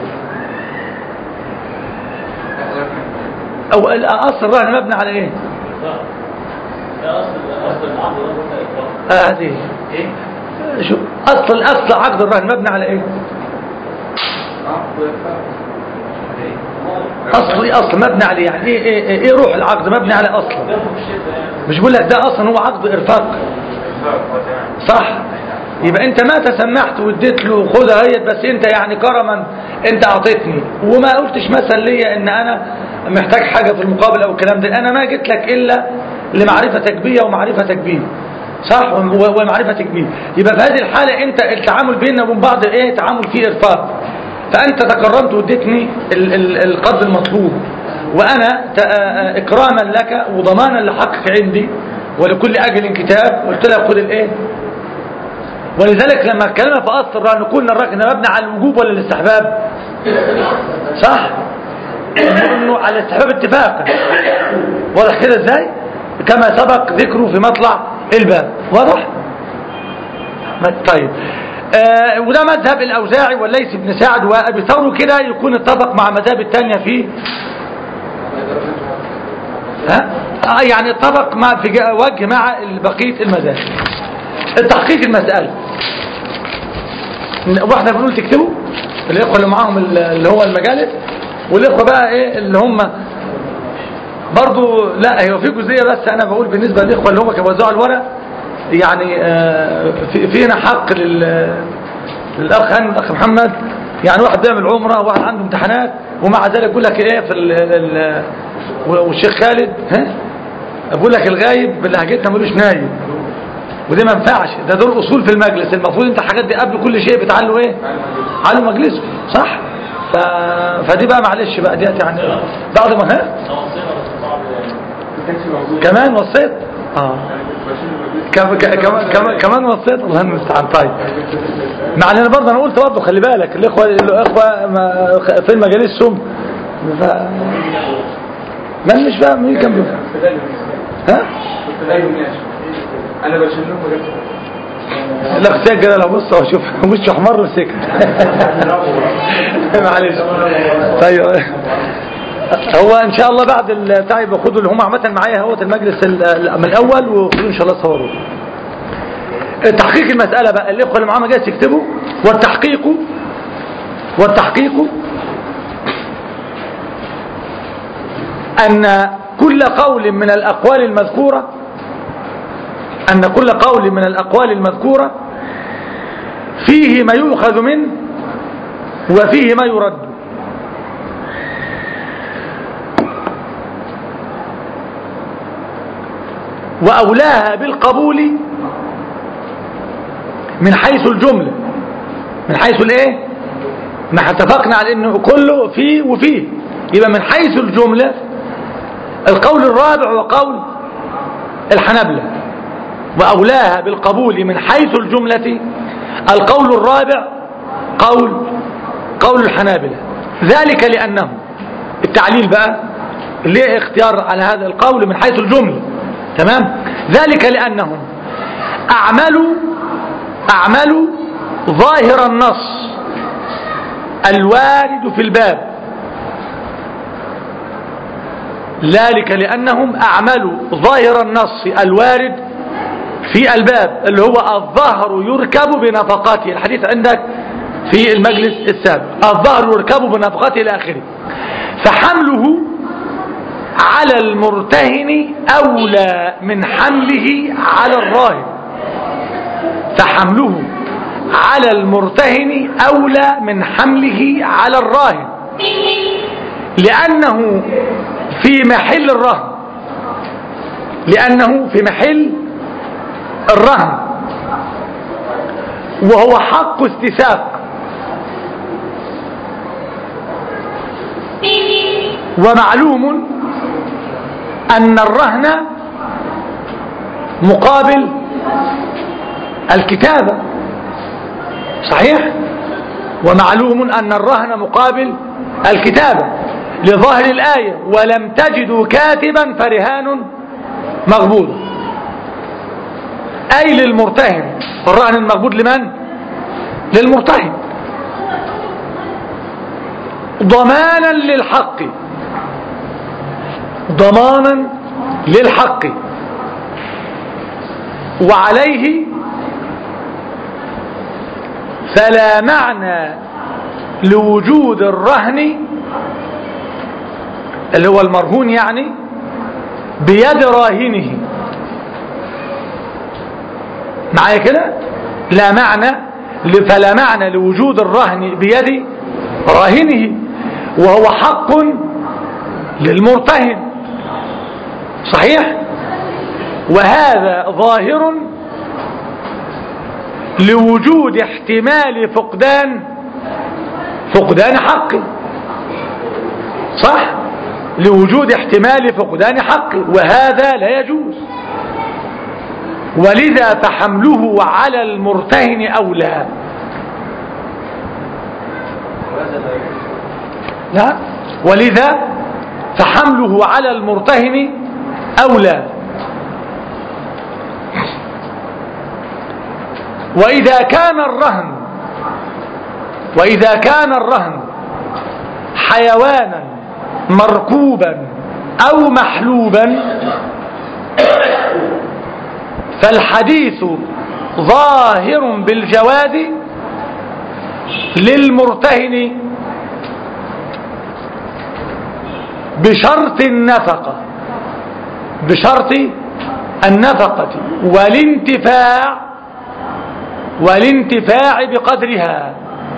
او اصل الرهن مبني على ايه؟ ده اصل اصل العقد ده اه هذه ايه شو اصل اصل عقد الرهن مبني على ايه؟ اصل ايه؟ اصل مبني عليه يعني ايه ايه, ايه, إيه روح العقد مبني على اصل. مش بقول لك ده اصلا هو عقد ارفاق صح؟ يبقى انت ما تسمحت واديت له خدها هي بس انت يعني كرما انت اعطيتني وما قلتش مثلا ليا ان انا محتاج حاجة في المقابل او الكلام ده. انا ما جيت لك الا لمعرفتك بيا ومعرفتك بيه صح ومعرفتك بيه. يبقى في هذه الحالة انت التعامل بيننا وبين بعض ايه؟ تعامل فيه ارفاق. فانت تكرمت واديتني القدر المطلوب وانا اكراما لك وضمانا لحقك عندي ولكل اجل كتاب قلت لك خد الايه. ولذلك لما اتكلمنا في اصل الرهن قلنا الرهن مبني على الوجوب ولا الاستحباب صح؟ انه على الاستحباب اتفاقا. واضح كده ازاي؟ كما سبق ذكره في مطلع الباب. واضح؟ طيب آه وده مذهب الاوزاعي والليث بن سعد وابي ثور كده يكون اتفق مع مذاهب الثانيه في ها آه يعني اتفق مع في وجه مع بقيه المذاهب. التحقيق المسألة واحنا بنقول تكتبوا الاخوة اللي معاهم اللي هو المجالس والاخوة بقى ايه اللي هم برضو لا هو في جزئية بس انا بقول بالنسبة للاخوة اللي هم كانوا وزعوا الورق يعني آه في فينا حق للاخ هاني والاخ محمد. يعني واحد بيعمل عمره وواحد عنده امتحانات ومع ذلك يقول لك ايه في ال ال والشيخ خالد ها بقول لك الغايب بلهجتنا ملوش نايب ودي ما ينفعش. ده دول اصول في المجلس المفروض انت الحاجات دي قبل كل شيء بتعلوا ايه علوا مجلسه صح. ف... فدي بقى معلش بقى ديت يعني بعد ما ها كمان وصيت اه كمان كمان كمان وصيت الله المستعان. طيب مع ان برضه انا قلت برضه خلي بالك الاخوه الاخوه في مجالسهم ف... من مش فاهم مين كان بيقول ها انا بشيلهم بجد لا سجل انا بص واشوف وشه احمر وسكت معلش. طيب هو ان شاء الله بعد البتاع يبقى خدوا اللي هم عامه معايا اهوت المجلس من الاول وخدوا ان شاء الله صوروا تحقيق المساله بقى. الاخوه اللي معاهم جاي يكتبوا والتحقيق والتحقيق ان كل قول من الاقوال المذكوره أن كل قول من الأقوال المذكورة فيه ما يؤخذ منه وفيه ما يرد. وأولاها بالقبول من حيث الجملة من حيث الايه ما اتفقنا على انه كله فيه وفيه. يبقى من حيث الجملة القول الرابع وقول الحنبلة. وأولاها بالقبول من حيث الجملة القول الرابع قول قول الحنابلة. ذلك لأنه التعليل بقى ليه اختيار على هذا القول من حيث الجملة تمام. ذلك لأنهم أعملوا أعملوا ظاهر النص الوارد في الباب. ذلك لأنهم أعملوا ظاهر النص الوارد في الباب اللي هو الظهر يركب بنفقاته. الحديث عندك في المجلس السابق الظهر يركب بنفقاته إلى آخره. فحمله على المرتهن أولى من حمله على الراهن. فحمله على المرتهن أولى من حمله على الراهن لأنه في محل الرهن لأنه في محل الرهن وهو حق استثاق. ومعلوم أن الرهن مقابل الكتابة صحيح. ومعلوم أن الرهن مقابل الكتابة لظاهر الآية ولم تجدوا كاتبا فرهان مغبوض أي للمرتهن. الرهن المغبوض لمن؟ للمرتهن ضمانا للحق ضمانا للحق. وعليه فلا معنى لوجود الرهن اللي هو المرهون يعني بيد راهنه. معايا كده؟ لا معنى فلا معنى لوجود الرهن بيد راهنه، وهو حق للمرتهن. صحيح؟ وهذا ظاهر لوجود احتمال فقدان فقدان حقه. صح؟ لوجود احتمال فقدان حقه، وهذا لا يجوز. ولذا فحمله على المرتهن أولى. لا، ولذا فحمله على المرتهن أولى. وإذا كان الرهن وإذا كان الرهن حيوانا مركوبا أو محلوبا فالحديث ظاهر بالجواز للمرتهن بشرط النفقة بشرط النفقة والانتفاع والانتفاع بقدرها،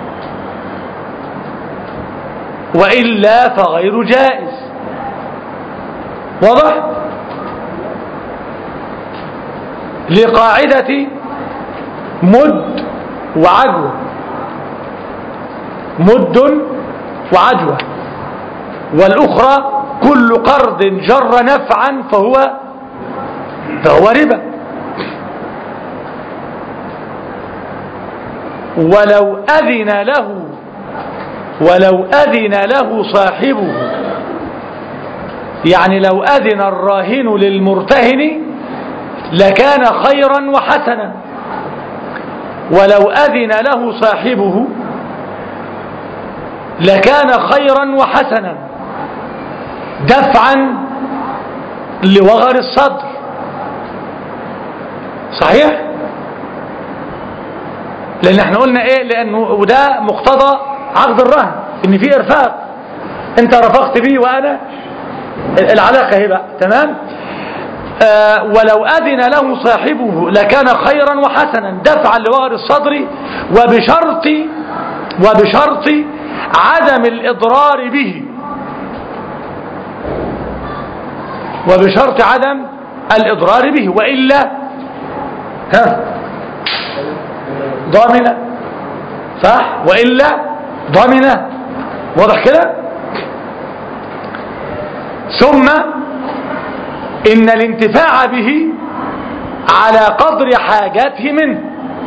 وإلا فغير جائز. واضح؟ لقاعدة مد وعجوة مد وعجوة، والأخرى كل قرض جر نفعا فهو فهو ربا. ولو أذن له ولو أذن له صاحبه، يعني لو أذن الراهن للمرتهن لكان خيرا وحسنا. ولو أذن له صاحبه لكان خيرا وحسنا دفعا لوغر الصدر. صحيح؟ لأن احنا قلنا ايه؟ لأنه وده مقتضى عقد الرهن، ان في ارفاق، انت رفقت بي وانا العلاقة هي بقى تمام. آه ولو أذن له صاحبه لكان خيرا وحسنا دفعا لوغر الصدر، وبشرط وبشرط عدم الإضرار به وبشرط عدم الإضرار به وإلا ها ضامنة. صح؟ وإلا ضامنة. واضح كده؟ ثم إن الانتفاع به على قدر حاجاته منه.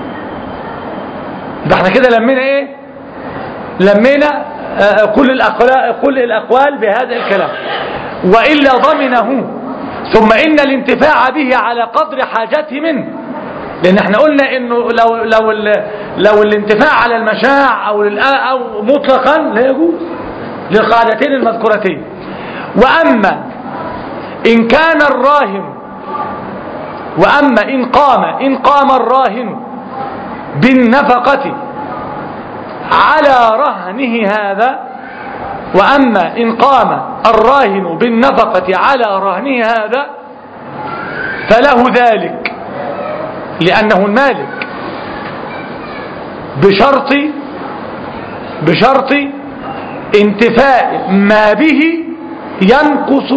ده احنا كده لمينا ايه؟ لمينا آه كل الأقوال كل الأقوال بهذا الكلام. وإلا ضمنه. ثم إن الانتفاع به على قدر حاجته منه، لأن احنا قلنا إنه لو لو لو الانتفاع على المشاع أو أو مطلقا لا يجوز للقاعدتين المذكورتين. وأما إن كان الراهن وأما إن قام إن قام الراهن بالنفقة على رهنه هذا وأما إن قام الراهن بالنفقة على رهنه هذا فله ذلك لأنه المالك بشرط بشرط انتفاء ما به ينقص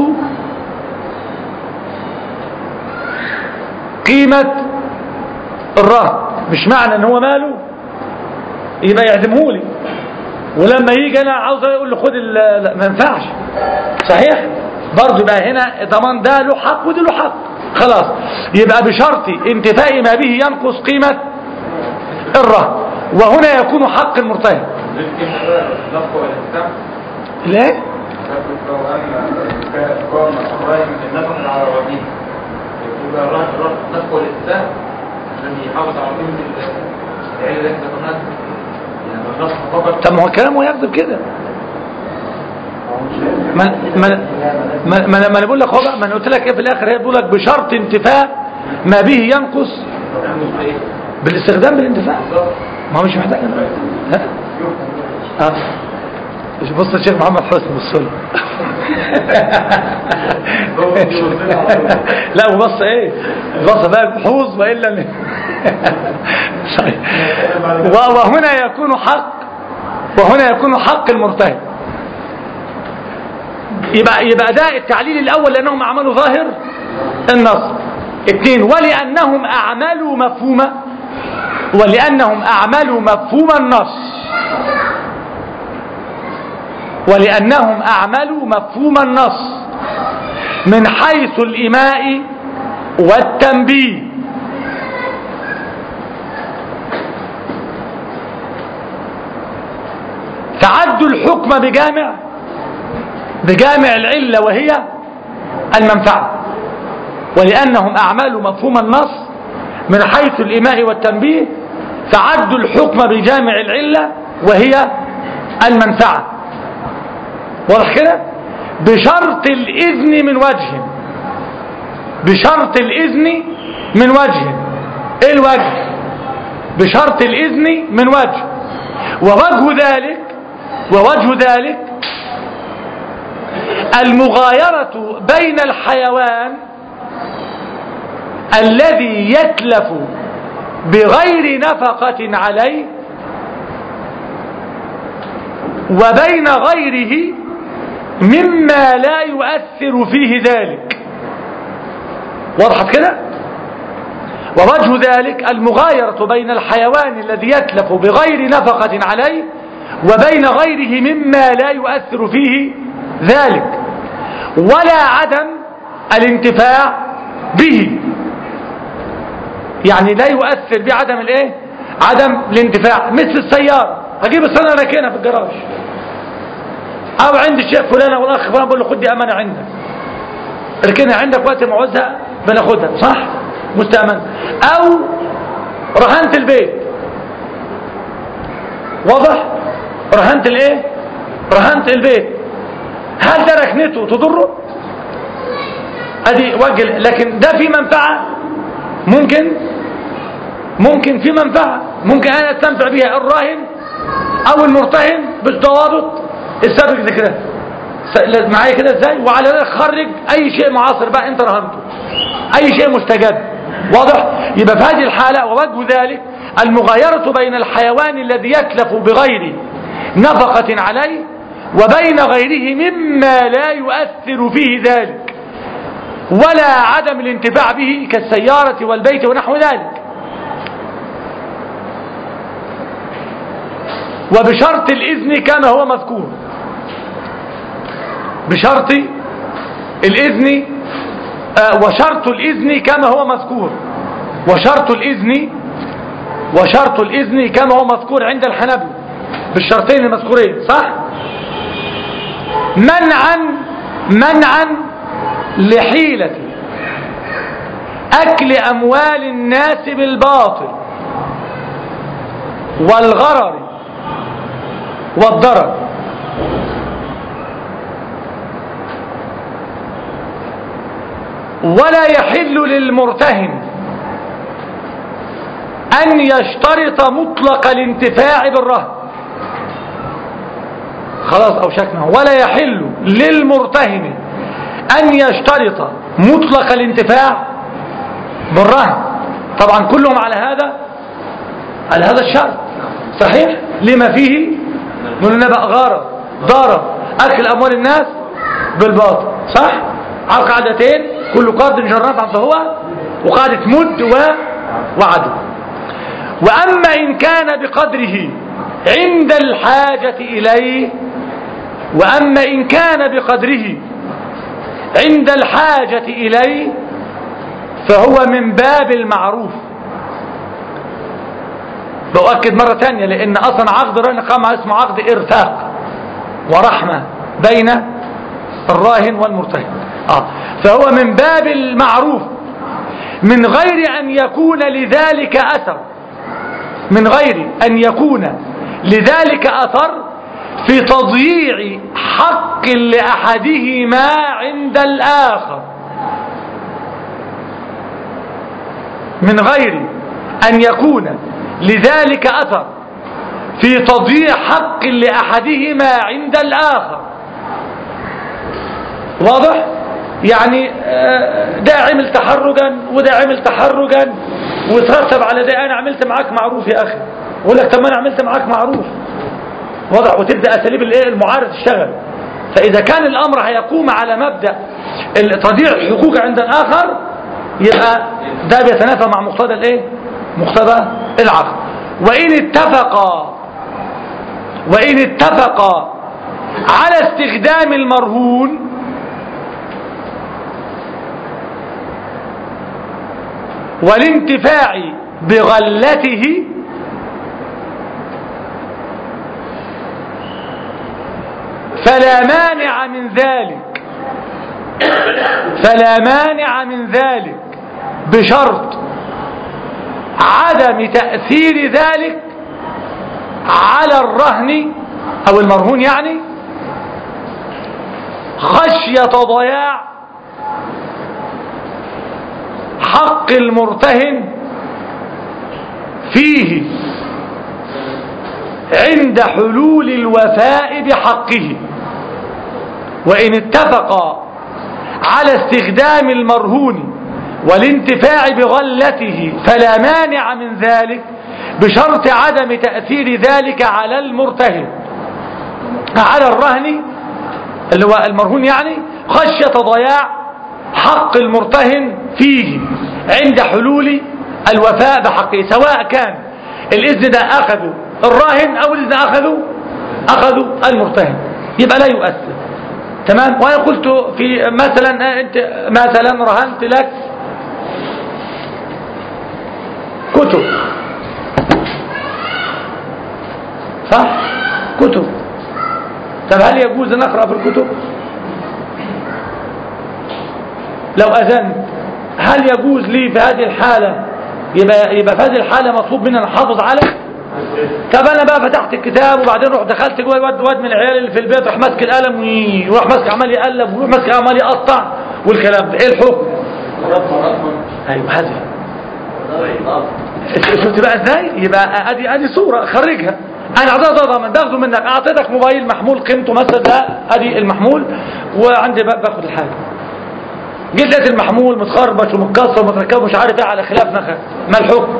قيمة الرهن. مش معنى ان هو ماله يبقى يعزمه لي، ولما يجي انا عاوز اقول له خد لا ما ينفعش. صحيح؟ برضه يبقى هنا ضمان ده له حق وده له حق. خلاص يبقى بشرط انتفاء ما به ينقص قيمة الرهن، وهنا يكون حق المرتهن. ليه؟ طب ما هو كلامه يكذب كده. ما ما ما ما انا بقول لك هو بقى، ما انا قلت لك ايه في الاخر؟ هي بتقول لك بشرط انتفاء ما به ينقص بالاستخدام بالانتفاع. ما هو مش محتاج ها اه بص الشيخ محمد حسن بص له لا وبص ايه بص بقى البحوظ والا وهنا يكون حق وهنا يكون حق المرتهن. يبقى يبقى ده التعليل الاول لانهم اعملوا ظاهر النص. اثنين ولانهم اعملوا مفهوم ولانهم اعملوا مفهوم النص ولانهم اعملوا مفهوم النص من حيث الإيماء والتنبيه. فعدوا الحكم بجامع بجامع العلة وهي المنفعة. ولأنهم أعملوا مفهوم النص من حيث الإيماء والتنبيه فعدوا الحكم بجامع العلة وهي المنفعة. واضح كده؟ بشرط الإذن من وجه بشرط الإذن من وجه. إيه الوجه؟ بشرط الإذن من وجه. ووجه ذلك ووجه ذلك المغايرة بين الحيوان الذي يتلف بغير نفقة عليه وبين غيره مما لا يؤثر فيه ذلك. وضحت كده؟ ووجه ذلك المغايرة بين الحيوان الذي يتلف بغير نفقة عليه وبين غيره مما لا يؤثر فيه ذلك ولا عدم الانتفاع به. يعني لا يؤثر بعدم الايه؟ عدم الانتفاع. مثل السيارة هجيب السيارة راكنها في الجراج او عند الشيخ فلان والاخ فلان بقول له خد دي امانه عندك اركنها عندك وقت ما عاوزها بناخدها صح مستأمن. او رهنت البيت. واضح؟ رهنت الايه؟ رهنت البيت. هل ده ركنته تضره؟ ادي وجه. لكن ده في منفعه ممكن ممكن في منفعه ممكن انا استنفع بها الراهن او المرتهن بالضوابط السابق ذكرها معايا كده ازاي. وعلى ذلك خرج اي شيء معاصر بقى انت رهنته اي شيء مستجد. واضح؟ يبقى في هذه الحالة ووجه ذلك المغايرة بين الحيوان الذي يتلف بغير نفقة عليه وبين غيره مما لا يؤثر فيه ذلك ولا عدم الانتفاع به كالسيارة والبيت ونحو ذلك. وبشرط الإذن كما هو مذكور. بشرط الإذن آه وشرط الإذن كما هو مذكور. وشرط الإذن وشرط الإذن كما هو مذكور عند الحنابلة بالشرطين المذكورين صح. منعا منعا لحيلة أكل أموال الناس بالباطل والغرر والضرر. ولا يحل للمرتهن أن يشترط مطلق الانتفاع بالرهن. خلاص أوشكنا. ولا يحل للمرتهن أن يشترط مطلق الانتفاع بالرهن. طبعا كلهم على هذا على هذا الشرط صحيح لما فيه من نبأ غرض ضرر أكل أموال الناس بالباطل صح. على قاعدتين كل قرض جرات فهو وقاعدة مد و... وعدل. وأما إن كان بقدره عند الحاجة إليه وأما إن كان بقدره عند الحاجة إليه فهو من باب المعروف. بأؤكد مرة تانية لأن أصلا عقد الرهن قام اسمه عقد إرفاق ورحمة بين الراهن والمرتهن. آه. فهو من باب المعروف من غير أن يكون لذلك أثر من غير أن يكون لذلك أثر في تضييع حق لأحدهما عند الآخر. من غير أن يكون لذلك أثر في تضييع حق لأحدهما عند الآخر. واضح؟ يعني ده عمل تحرجا وده عمل تحرجا وترتب على ده انا عملت معاك معروف يا اخي، يقول لك طب ما انا عملت معاك معروف. واضح؟ وتبدا اساليب الايه المعارض تشتغل. فاذا كان الامر هيقوم على مبدا تضييع الحقوق عند الاخر يبقى ده بيتنافى مع مقتضى الايه؟ مقتضى العقد. وان اتفقا وان اتفقا على استخدام المرهون والانتفاع بغلته فلا مانع من ذلك فلا مانع من ذلك بشرط عدم تأثير ذلك على الرهن أو المرهون، يعني خشية ضياع حق المرتهن فيه عند حلول الوفاء بحقه. وإن اتفقا على استخدام المرهون والانتفاع بغلته فلا مانع من ذلك بشرط عدم تأثير ذلك على المرتهن على الرهن اللي هو المرهون، يعني خشية ضياع حق المرتهن فيه عند حلول الوفاء بحقه، سواء كان الإذن ده أخذه الراهن أو الإذن أخذه أخذه المرتهن، يبقى لا يؤثر. تمام. وأنا قلت في مثلا أنت مثلا رهنت لك كتب، صح؟ كتب. طب هل يجوز أن أقرأ في الكتب؟ لو أذنت هل يجوز لي في هذه الحالة يبقى يبقى في هذه الحالة مطلوب مني أن أحافظ على؟ طب أنا بقى فتحت الكتاب وبعدين رحت دخلت جوه الواد واد من العيال اللي في البيت راح ماسك القلم ويروح ماسك عمال يقلب ويروح ماسك عمال يقطع والكلام ده، إيه الحكم؟ أيوه هذه شفت بقى إزاي؟ يبقى أدي أدي صورة خرجها. أنا أعطيتها ضمان باخده منك، أعطيتك موبايل محمول قيمته مثلا ده أدي المحمول وعندي بقى باخد الحاجة، جيت لقيت المحمول متخربش ومتكسر ومتركب مش عارف ايه على خلاف نخل، ما الحكم؟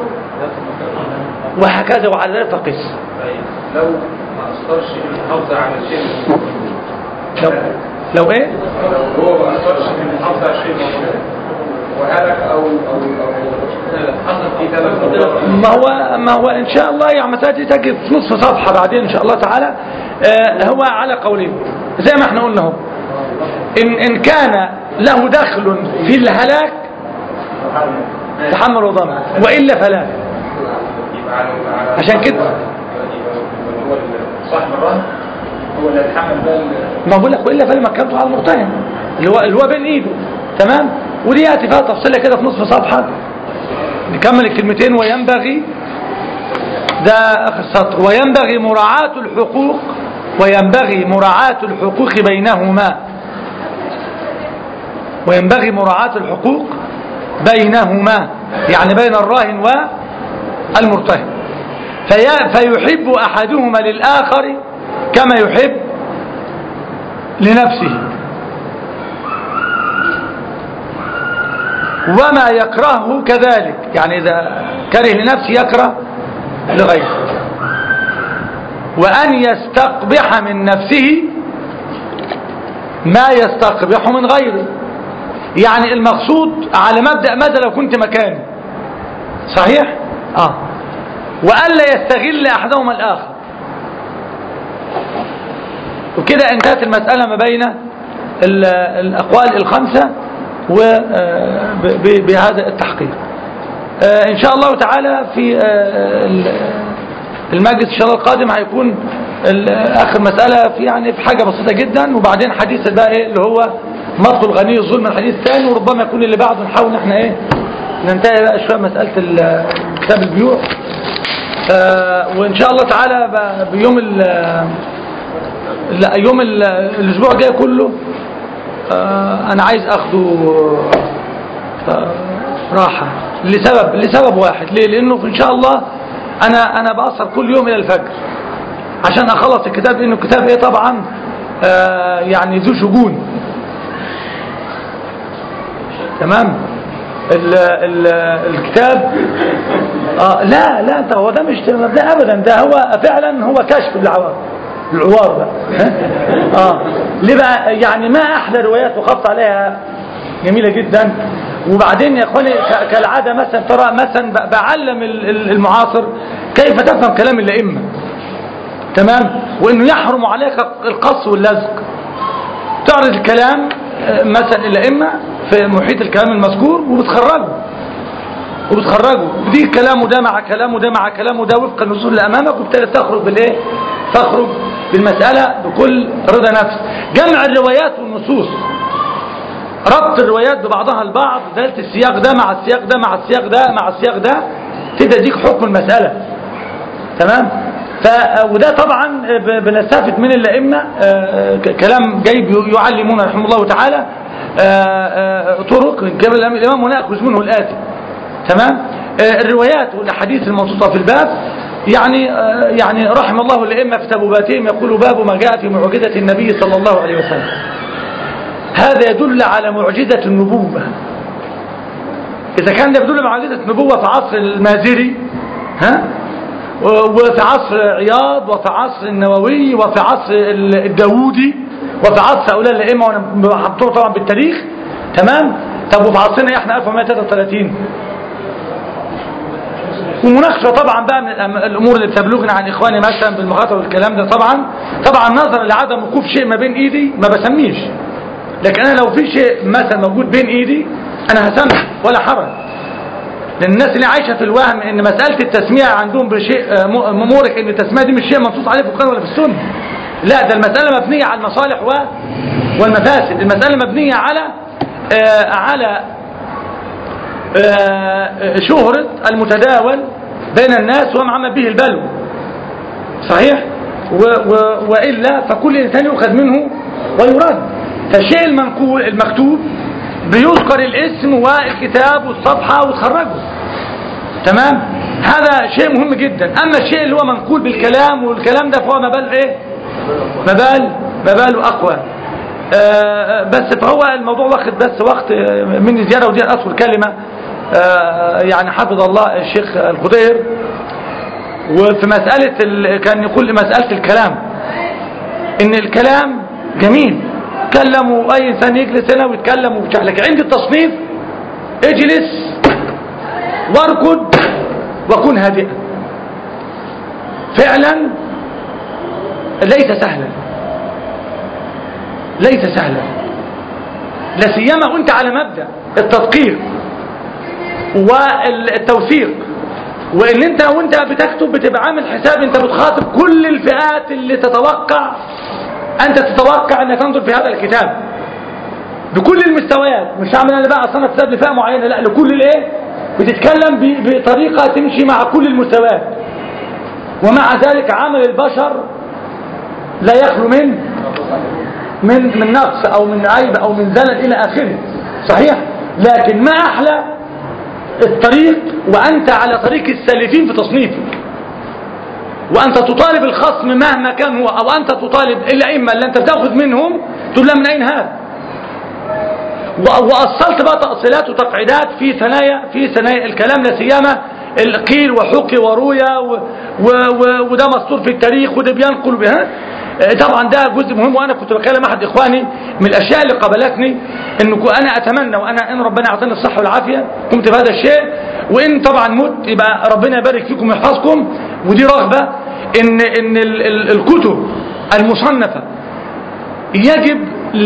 وهكذا وعلى ذلك فقس. لو ما اثرش في المحافظه على شيء لو لو ايه؟ لو هو ما اثرش في المحافظه على شيء وهلك او او او حصل فيه ثلاث ما هو ما هو ان شاء الله يا عمتاتي تجد في نصف صفحه بعدين ان شاء الله تعالى. آه هو على قولين زي ما احنا قلنا اهو، ان ان كان له دخل في الهلاك تحمل وضمن، وإلا فلا. عشان كده هو صاحب الرهن هو اللي يتحمل بقى، ما بقول لك وإلا فلا مكانته على المرتهن اللي هو اللي هو بين ايده. تمام. ودي ياتي فيها تفصيلها كده في نصف صفحه. نكمل الكلمتين. وينبغي ده اخر سطر، وينبغي مراعاة الحقوق وينبغي مراعاة الحقوق بينهما وينبغي مراعاة الحقوق بينهما يعني بين الراهن والمرتهن، في فيحب أحدهما للآخر كما يحب لنفسه، وما يكرهه كذلك، يعني إذا كره لنفسه يكره لغيره، وأن يستقبح من نفسه ما يستقبح من غيره. يعني المقصود على مبدأ ماذا لو كنت مكاني، صحيح؟ آه. وألا يستغل أحدهما الآخر. وكده انتهت المسألة ما بين الأقوال الخمسة وبهذا التحقيق. إن شاء الله تعالى في المجلس إن شاء الله القادم هيكون آخر مسألة في يعني في حاجة بسيطة جدا، وبعدين حديث بقى إيه اللي هو مطل الغني الظلم الحديث الثاني، وربما يكون اللي بعده نحاول احنا ايه ننتهي بقى شويه مساله كتاب البيوع. آه وان شاء الله تعالى بيوم ال لا يوم ال الاسبوع الجاي كله آه انا عايز اخده آه راحه لسبب لسبب واحد. ليه؟ لانه ان شاء الله انا انا بأسهر كل يوم الى الفجر عشان اخلص الكتاب، لانه الكتاب ايه طبعا آه يعني ذو شجون، تمام. ال ال الكتاب آه لا لا انت هو ده مش ده ابدا، ده هو فعلا هو كشف العوار العوار ده. اه ليه بقى؟ يعني ما احلى روايات وخط عليها جميله جدا. وبعدين يا اخواني كالعاده مثلا ترى مثلا بعلم المعاصر كيف تفهم كلام الائمه، تمام، وانه يحرم عليك القص واللزق. تعرض الكلام مثلا الائمه في محيط الكلام المذكور وبتخرجه وبتخرجه دي كلامه ده مع كلامه ده مع كلامه ده وفق النصوص اللي امامك، وبالتالي تخرج بالايه؟ تخرج بالمساله بكل رضا نفس. جمع الروايات والنصوص، ربط الروايات ببعضها البعض، دلالة السياق ده مع السياق ده مع السياق ده مع السياق ده تبدا يديك حكم المساله، تمام. ف وده طبعا بنستفد من الائمه كلام جيد يعلمون رحمه الله تعالى طرق كما الامام وناخذ منه الاتي، تمام. الروايات والاحاديث المنصوصه في الباب يعني يعني رحم الله الائمه في تبوباتهم يقول باب ما جاء في معجزه النبي صلى الله عليه وسلم. هذا يدل على معجزه النبوه. اذا كان ده يدل على معجزه النبوه في عصر المازري، ها، وفي عصر عياض وفي عصر النووي وفي عصر الداودي وفي عصر هؤلاء الائمه، وانا حطوه طبعا بالتاريخ، تمام. طب وفي عصرنا احنا ألف ومئة وثلاثة وثلاثين، ومناقشه طبعا بقى من الامور اللي بتبلغنا عن اخواني مثلا بالمخاطر والكلام ده، طبعا طبعا نظرا لعدم وقوف شيء ما بين ايدي ما بسميش، لكن انا لو في شيء مثلا موجود بين ايدي انا هسمي ولا حرج. لان الناس اللي عايشه في الوهم ان مساله التسميه عندهم بشيء مورك، ان التسميه دي مش شيء منصوص عليه في القرآن ولا في السنه، لا، ده المساله مبنيه على المصالح والمفاسد. المساله مبنيه على آه على آه شهرة المتداول بين الناس وما عمل به البلو، صحيح؟ و و وإلا فكل إنسان يؤخذ منه ويرد. فالشيء المنقول المكتوب بيذكر الاسم والكتاب والصفحة وتخرجه، تمام. هذا شيء مهم جدا. أما الشيء اللي هو منقول بالكلام والكلام ده فهو مبال إيه؟ مبال مباله أقوى. آه بس فهو الموضوع واخد بس وقت مني زيادة، ودي أذكر كلمة آه يعني حفظ الله الشيخ الخضير، وفي مسألة كان يقول مسألة الكلام إن الكلام جميل، تكلم وأي إنسان يجلس هنا ويتكلم وبتاع، لكن عند التصنيف اجلس واركض وكن هادئا. فعلا ليس سهلا، ليس سهلا، لا سيما وانت على مبدأ التدقيق والتوثيق، وان انت وانت بتكتب بتبقى عامل حساب انت بتخاطب كل الفئات اللي تتوقع انت تتوقع انك تنظر في هذا الكتاب بكل المستويات. مش هعمل انا بقى اصنف كتاب لفئه معينه، لا، لكل الايه، بتتكلم بطريقه تمشي مع كل المستويات. ومع ذلك عمل البشر لا يخلو من من من نقص او من عيب او من زلل الى اخره، صحيح. لكن ما احلى الطريق وانت على طريق السالفين في تصنيفك، وانت تطالب الخصم مهما كان هو، او انت تطالب الائمه اللي انت بتاخذ منهم تقول لها من اين هذا، واصلت بقى تاصيلات وتقعيدات في ثنايا في ثنايا الكلام، لا سيما القيل وحكي ورويا و و و وده مسطور في التاريخ وده بينقل بها. طبعا ده جزء مهم. وانا كنت بكلم احد اخواني من الاشياء اللي قابلتني انه انا اتمنى وانا ان ربنا يعطيني الصحه والعافيه قمت بهذا الشيء، وان طبعا مت يبقى ربنا يبارك فيكم ويحفظكم. ودي رغبه ان ان ال ال الكتب المصنفه يجب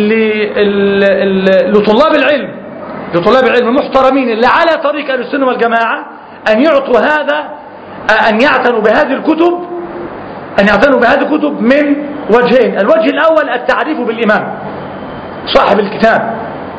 لطلاب العلم لطلاب العلم المحترمين اللي على طريق اهل السنه والجماعه ان يعطوا هذا، ان يعتنوا بهذه الكتب أن يعتنوا بهذه الكتب من وجهين. الوجه الأول التعريف بالإمام صاحب الكتاب،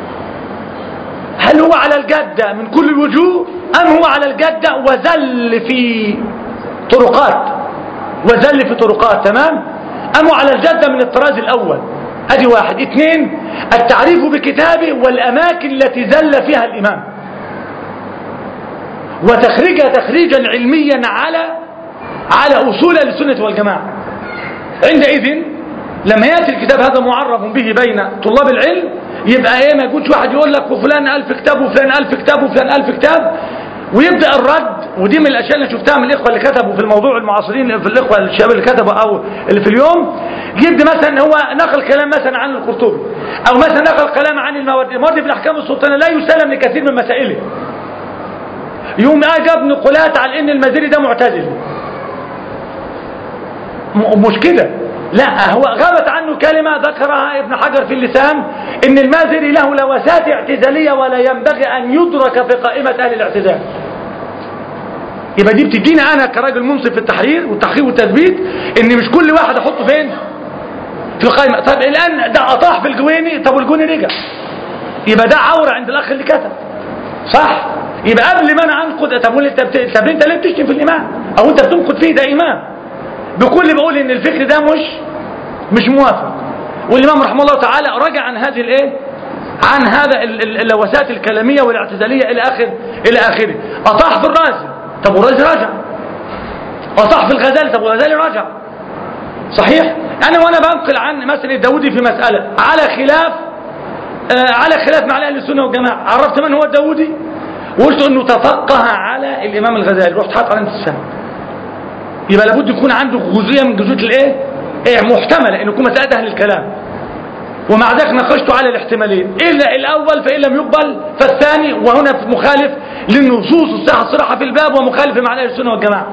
هل هو على الجدة من كل الوجوه أم هو على الجدة وزل في طرقات وزل في طرقات تمام، أم هو على الجدة من الطراز الأول. هذه واحد. اثنين التعريف بكتابه والأماكن التي زل فيها الإمام، وتخريجها تخريجا علميا على على أصول السنة والجماعة. عندئذ لما يأتي الكتاب هذا معرف به بين طلاب العلم يبقى ايه، ما يكونش واحد يقول لك وفلان ألف كتاب وفلان ألف كتاب وفلان ألف كتاب ويبدأ الرد. ودي من الأشياء اللي شفتها من الإخوة اللي كتبوا في الموضوع المعاصرين، في الإخوة الشباب اللي كتبوا أو اللي في اليوم، يبدأ مثلا هو نقل كلام مثلا عن القرطبي أو مثلا نقل كلام عن الماوردي. الماوردي في الأحكام السلطانية لا يسلم لكثير من مسائله، يوم جاب نقولات على إن المازري ده معتزل. مش كده، لا، هو غابت عنه كلمة ذكرها ابن حجر في اللسان، إن المازري له لوسات اعتزالية ولا ينبغي أن يدرك في قائمة أهل الاعتزال. يبقى دي بتديني أنا كراجل منصف في التحرير والتحقيق والتثبيت إن مش كل واحد أحطه فين في القائمة. طب الآن ده أطاح في الجويني، طب والجويني رجع، يبقى ده عورة عند الأخ اللي كتب، صح؟ يبقى قبل ما أنا أنقد، طب أنت طب أنت ليه بتشتم في الإمام أو أنت بتنقد فيه؟ ده إمام بكل بقول إن الفكر ده مش مش موافق. والإمام رحمه الله تعالى رجع عن هذه الإيه، عن هذا اللوسات الكلامية والاعتزالية إلى آخر إلى آخره. أطاح في الرازي، طب والرازي رجع. أطاح في الغزالي، طب والغزالي رجع. صحيح؟ أنا وأنا بنقل عن مثلا الداودي في مسألة على خلاف آه على خلاف مع أهل السنة والجماعة، عرفت من هو الداودي وقلت إنه تفقه على الإمام الغزالي، رحت حاط علامة استفهام. يبقى لابد يكون عنده جزئية من جزئية الإيه؟ إيه محتملة إنه يكون مسألة أهل الكلام، ومع ذلك ناقشته على الاحتمالين، إلا الأول فإن لم يقبل فالثاني، وهنا مخالف للنصوص الصحة الصراحة في الباب ومخالف مع أهل السنة والجماعة.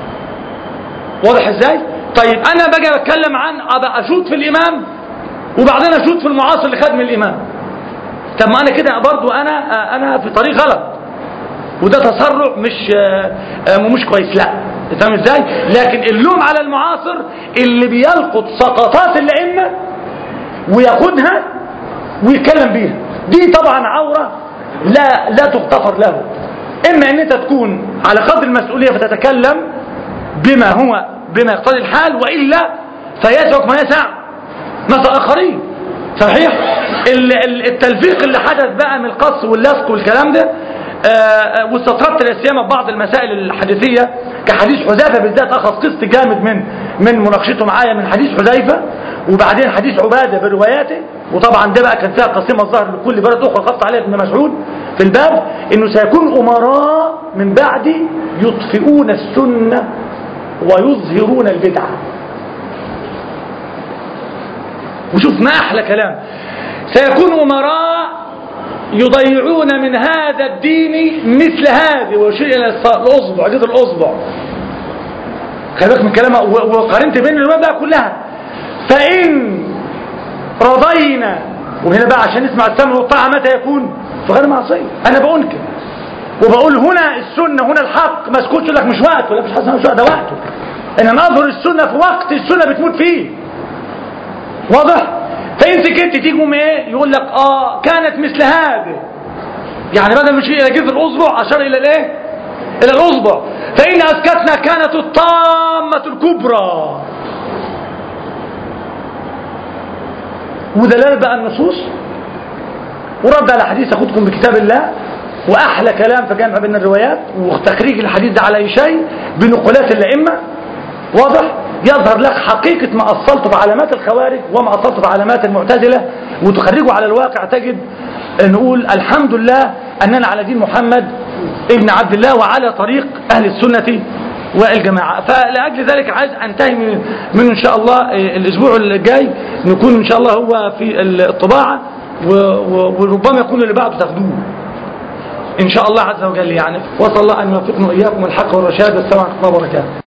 واضح إزاي؟ طيب أنا بقى بتكلم عن أبقى أشوط في الإمام وبعدين أشوط في المعاصر اللي خدم الإمام. طب ما أنا كده برضو أنا أنا في طريق غلط، وده تسرع مش مش كويس، لا تفهم إزاي؟ لكن اللوم على المعاصر اللي بيلقط سقطات الأئمة وياخدها ويتكلم بيها، دي طبعا عورة لا لا تغتفر له. إما أن أنت تكون على قدر المسؤولية فتتكلم بما هو بما يقتضي الحال، وإلا فيسعك ما يسع ناس آخرين. صحيح؟ التلفيق اللي حدث بقى من القص واللصق والكلام ده، واستطردت الاسيامه ببعض المسائل الحديثيه كحديث حذيفه بالذات، اخذ قسط جامد من من مناقشته معايا من حديث حذيفه، وبعدين حديث عباده برواياته، وطبعا ده بقى كان فيها قسيمه الظاهر لكل بلد اخرى خط عليها ابن مسعود في الباب، انه سيكون امراء من بعدي يطفئون السنه ويظهرون البدعه. وشوف ما احلى كلام، سيكون امراء يضيعون من هذا الدين مثل هذه، ويشير الى الاصبع جد الاصبع. خلي بالك من كلامه، وقارنت بين الروايات كلها. فان رضينا، وهنا بقى عشان نسمع السمع والطاعه متى يكون في غير معصيه. انا بنكر وبقول هنا السنه هنا الحق، ما اسكتش لك مش وقت ولا مش حسن، مش وقت، ده وقته. ان نظهر السنه في وقت السنه بتموت فيه. واضح؟ فانت كنت تيجي ايه يقول لك اه كانت مثل هذه، يعني بدل مش الى جذر الاصبع اشار الى الايه، الى الاصبع. فان اسكتنا كانت الطامه الكبرى. ودلالة بقى النصوص ورد على حديث اخذكم بكتاب الله، واحلى كلام في جمع بين الروايات وتخريج الحديث ده على اي شيء بنقولات الائمه. واضح؟ يظهر لك حقيقة ما أصلته في علامات الخوارج وما أصلته في علامات المعتزلة، وتخرجه على الواقع تجد نقول الحمد لله أننا على دين محمد ابن عبد الله وعلى طريق أهل السنة والجماعة. فلأجل ذلك عايز أنتهي من, من إن شاء الله الأسبوع الجاي نكون إن شاء الله هو في الطباعة، وربما يكون اللي بعده تاخدوه إن شاء الله عز وجل. يعني وصل الله أن يوفقنا وإياكم الحق والرشاد. والسلام عليكم ورحمة الله وبركاته.